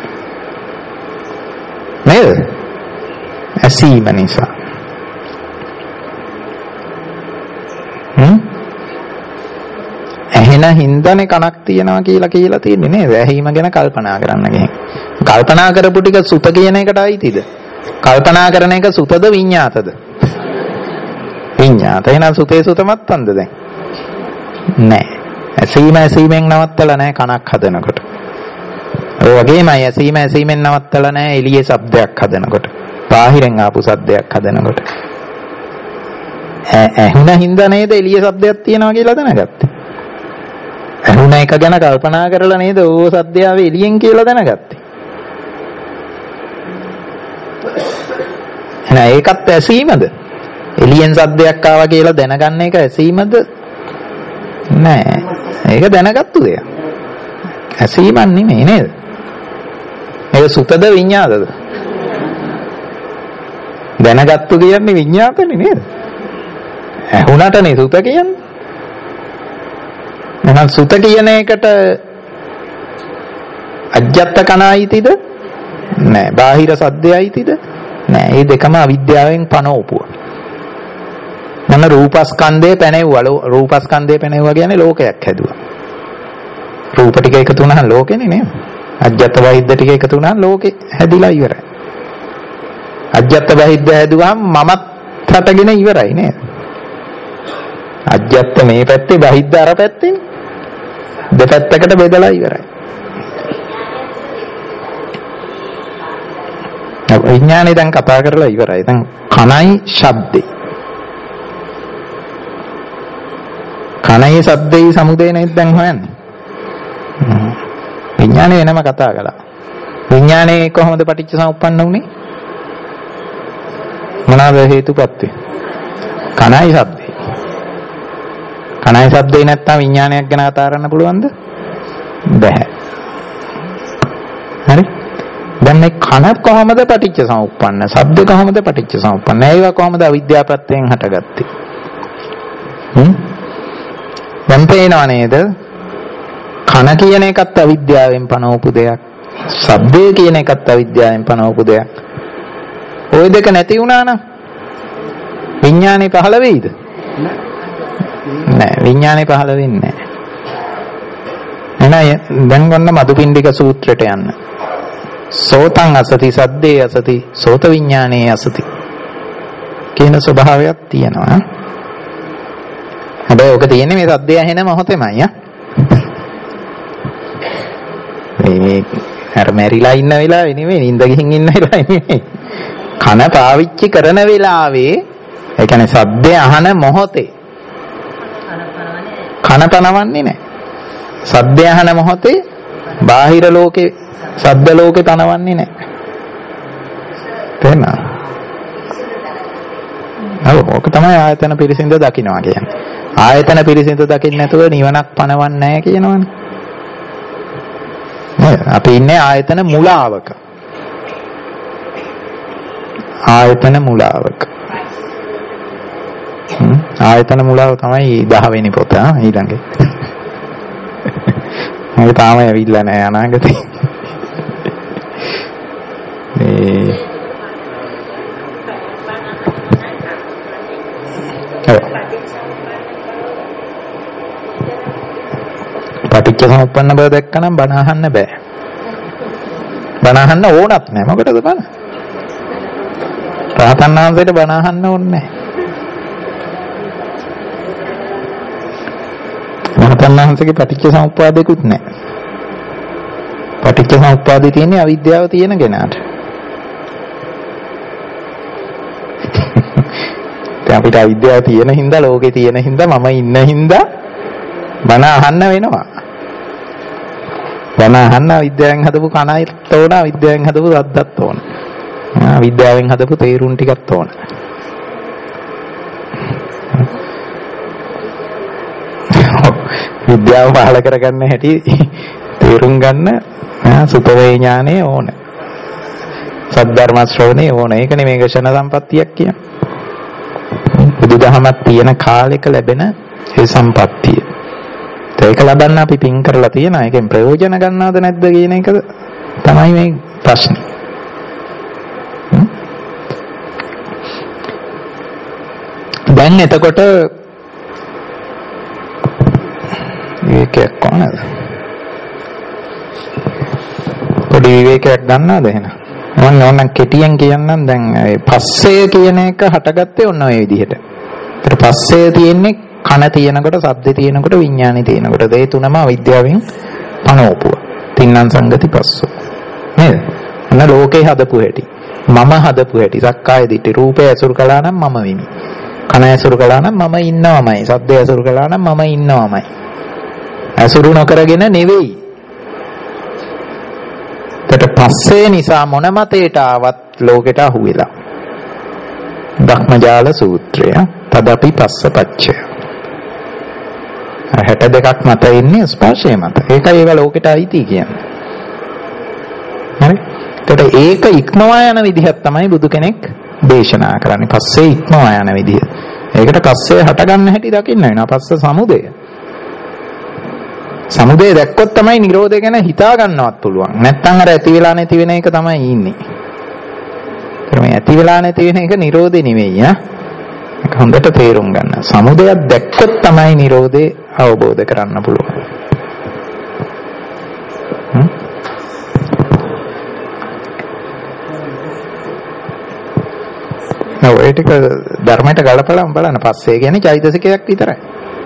නේද? ඇසීම නිසා. හ්ම්? ඇහෙන හින්දානේ කනක් තියනවා කියලා කියලා තියෙන්නේ නේද? ඇහිම ගැන කල්පනා කරන්න ගිහින්. කල්පනා කරපු ටික සුත කියන එකට අයිතිද? කල්පනා කරන එක සුතද විඤ්ඤාතද? විඤ්ඤාත. එහෙනම් සුතේ සුතමත්තන්ද දැන්? නෑ. ඇසීම ඇසීමෙන් නවත්තලා නෑ කනක් හදනකොට. ඔය වගේමයි ඇසීම ඇසීමෙන් නවත්තලා නෑ එළියේ ශබ්දයක් හදනකොට. බාහිරෙන් ආපු ශබ්දයක් හදනකොට. ඇහුණ හින්දා නේද එළියේ ශබ්දයක් තියෙනවා කියලා දැනගත්තේ. ඇහුණ එක ගැන කල්පනා කරලා නේද ඕ සද්දාව එළියෙන් කියලා දැනගත්තේ. එහෙනම් ඒකත් ඇසීමද? එළියෙන් සද්දයක් ආවා කියලා දැනගන්න එක ඇසීමද? නෑ. ඒක දැනගත්තු දෙයක්. ඇසීමක් නෙමෙයි නේද? ඒක සුතද විඤ්ඤාතද? දැනගත්තු කියන්නේ විඤ්ඤාතනේ නේද? ඇහුණටනේ සුත කියන්නේ. එහෙනම් සුත කියන එකට අජ්ජත් කණයිතිද? නෑ. බාහිර සද්දයයිතිද? නෑ. මේ දෙකම අවිද්‍යාවෙන් පනවපුව. මොන රූපස්කන්ධේ පැනෙව්වා. රූපස්කන්ධේ පැනෙව්වා කියන්නේ ලෝකයක් හැදුවා. රූප ටික එකතු වුණාම ලෝකෙනේ නේද? අජ්ජත් බහිද්ද ටික එකතු වුණාම ලෝකෙ හැදිලා ඉවරයි. අජ්ජත් බහිද්ද හැදුවාම මමත් හටගෙන ඉවරයි නේද? අජ්ජත් මේ පැත්තේ බහිද්ද අර පැත්තේ දෙපැත්තකට බෙදලා ඉවරයි. විඥානේ දැන් කතා කරලා ඉවරයි. දැන් කනයි ශබ්දේ. කනයි ශබ්දේ සමුදේ නේද දැන් හොයන්නේ? විඥානේ වෙනම කතා කළා. විඥානේ කොහොමද පටිච්ච සමුප්පන්න වුනේ? මොනවාද හේතුපත්ති? කනයි ශබ්දේ. කනයි ශබ්දේ නැත්තම් විඥානයක් ගැන කතා කරන්න පුළුවන්ද? බැහැ. හරි? දැන් මේ කන කොහොමද පටිච්ච සමුප්පන්න? ශබ්ද කොහොමද පටිච්ච සමුප්පන්න? ඒවා කොහොමද අවිද්‍යාව ප්‍රත්‍යයෙන් හටගත්තේ? හ්ම්? දැන් පේනව නේද? කන කියන එකත් අවිද්‍යාවෙන් පනවපු දෙයක්. ශබ්දය කියන එකත් අවිද්‍යාවෙන් පනවපු දෙයක්. ওই දෙක නැති වුණා නම් විඥානේ පහළ වෙයිද? නෑ. විඥානේ පහළ වෙන්නේ නෑ. එහෙනම් දැන් ගන්න මදුපිණ්ඩික සූත්‍රයට යන්න. සෝතං අසති සද්දේ අසති සෝත විඥානේ අසති කියන ස්වභාවයක් තියෙනවා. හැබැයි ඔක තියෙන්නේ මේ සද්දය ඇහෙන මොහොතේමයි ආ. මේ අර මැරිලා ඉන්න වෙලාවේ නෙමෙයි, නිින්ද ගිහින් ඉන්න වෙලාවේ නෙමෙයි. කන පාවිච්චි කරන වෙලාවේ, ඒ කියන්නේ සද්දය අහන මොහොතේ කන පනවන්නේ නැහැ. සද්දය අහන මොහොතේ බාහිර ලෝකේ සද්ද ලෝකේ පනවන්නේ නැහැ. තේරෙනවද? ඔව්, ඕක තමයි ආයතන පිරිසිඳ දකින්නවා කියන්නේ. ආයතන පිරිසිඳ දකින්න නැතුව නිවනක් පනවන්නේ නැහැ කියනවනේ. අපි ඉන්නේ ආයතන මුලාවක. ආයතන මුලාවක. ආයතන මුලාව තමයි දහ වෙනි පොත ඊළඟේ. මම තාම ඇවිල්ලා නැහැ අනාගතේ. මේ පටිච්ච සමුප්පන්න බව දැක්කනම් බණ අහන්න බෑ. බණ අහන්න ඕනත් නෑ. මොකටද බණ? රහතන් වහන්සේට බණ අහන්න ඕනේ නෑ. රහතන් වහන්සේගේ පටිච්ච සමුප්පාදයකුත් නෑ. පටිච්ච සමුප්පාදේ තියෙන්නේ අවිද්‍යාව තියෙන කෙනාට. දැන් අපිට අවිද්‍යාව තියෙන හින්දා, ලෝකේ තියෙන හින්දා, මම ඉන්න හින්දා බණ අහන්න වෙනවා. බණ අහන්න විද්‍යාවෙන් හදපු කණයිත් ඕන, විද්‍යාවෙන් හදපු රද්දත් ඕන. ආ විද්‍යාවෙන් හදපු තේරුම් ටිකත් ඕන. විද්‍යාව පහල කරගන්න හැටි තේරුම් ගන්න සුතවේ ඥානෙ ඕන. සද්ධර්ම ශ්‍රවණේ ඕන. ඒකනේ මේක ක්ෂණ සම්පත්තියක් කියන්නේ. බුදුදහමක් තියෙන කාලෙක ලැබෙන ඒ සම්පත්තිය. ඒක ලබන්න අපි පින් කරලා තියෙනවා. ඒකෙන් ප්‍රයෝජන ගන්නවද නැද්ද කියන එක තමයි මේ ප්‍රශ්නේ. දැන් එතකොට විවේකයක් කොහොමද? පොඩි විවේකයක් ගන්නවද එහෙනම්? මම ඕනනම් කෙටියෙන් කියන්නම්. දැන් පස්සේ කියන එක හටගත්තේ ඔන්න ඔය විදිහට. ඒතර පස්සේ තියෙන්නේ කන තියෙනකොට, ශබ්ද තියෙනකොට, විඥානෙ තියෙනකොට. ඒ තුනම අවිද්‍යාවෙන් පනවපුව. තින්නම් සංගති පස්සෝ. නේද? අන්න ලෝකේ හදපු හැටි. මම හදපු හැටි. සක්කාය දිට්ඨි. රූපය ඇසුරු කළා නම් මම වෙමි. කන ඇසුරු කළා නම් මම ඉන්නවමයි. ශබ්දය ඇසුරු කළා නම් මම ඉන්නවමයි. ඇසුරු නොකරගෙන නෙවෙයි. ඒකට පස්සේ නිසා මොන මතයට ආවත් ලෝකෙට අහු වෙලා. ධම්මජාල සූත්‍රය තදපි පස්සපච්චය. හැට දෙකක් මත ඉන්නේ ස්පර්ශය මත. ඒකයි ඒවා ලෝකෙට අයිති කියන්නේ. හරි? ඒකට ඒක ඉක්මවා යන විදිහක් තමයි බුදු කෙනෙක් දේශනා කරන්නේ. පස්සේ ඉක්මවා යන විදිහ. ඒකට පස්සේ හට ගන්න හැටි දකින්න වෙනවා. පස්ස සමුදය. සමුදය දැක්කොත් තමයි නිරෝධය ගැන හිතා ගන්නවත් පුළුවන්. නැත්නම් අර ඇති වෙලා නැති වෙන එක තමයි ඉන්නේ. ඒත් මේ ඇති වෙලා නැති වෙන එක නිරෝධය නෙවෙයි ආ. ඒක හොඳට තේරුම් ගන්න. සමුදයක් දැක්කොත් තමයි නිරෝධය අවබෝධ කරන්න පුළුවන්. ඔව් ඒ ටික ධර්මයට ගලපලා බලන්න. පස්සේ කියන්නේ චෛතසිකයක් විතරයි.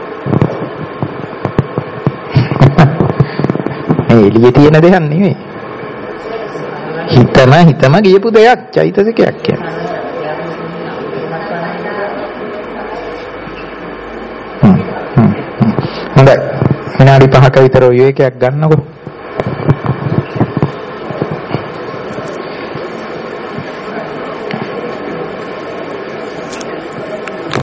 මේ එළියේ තියෙන දෙයක් නෙවෙයි. හිතන හිතම ගියපු දෙයක් චෛතසිකයක් කියන්නේ. හොඳයි. විනාඩි පහක විතර ඔය එකක් ගන්නකො.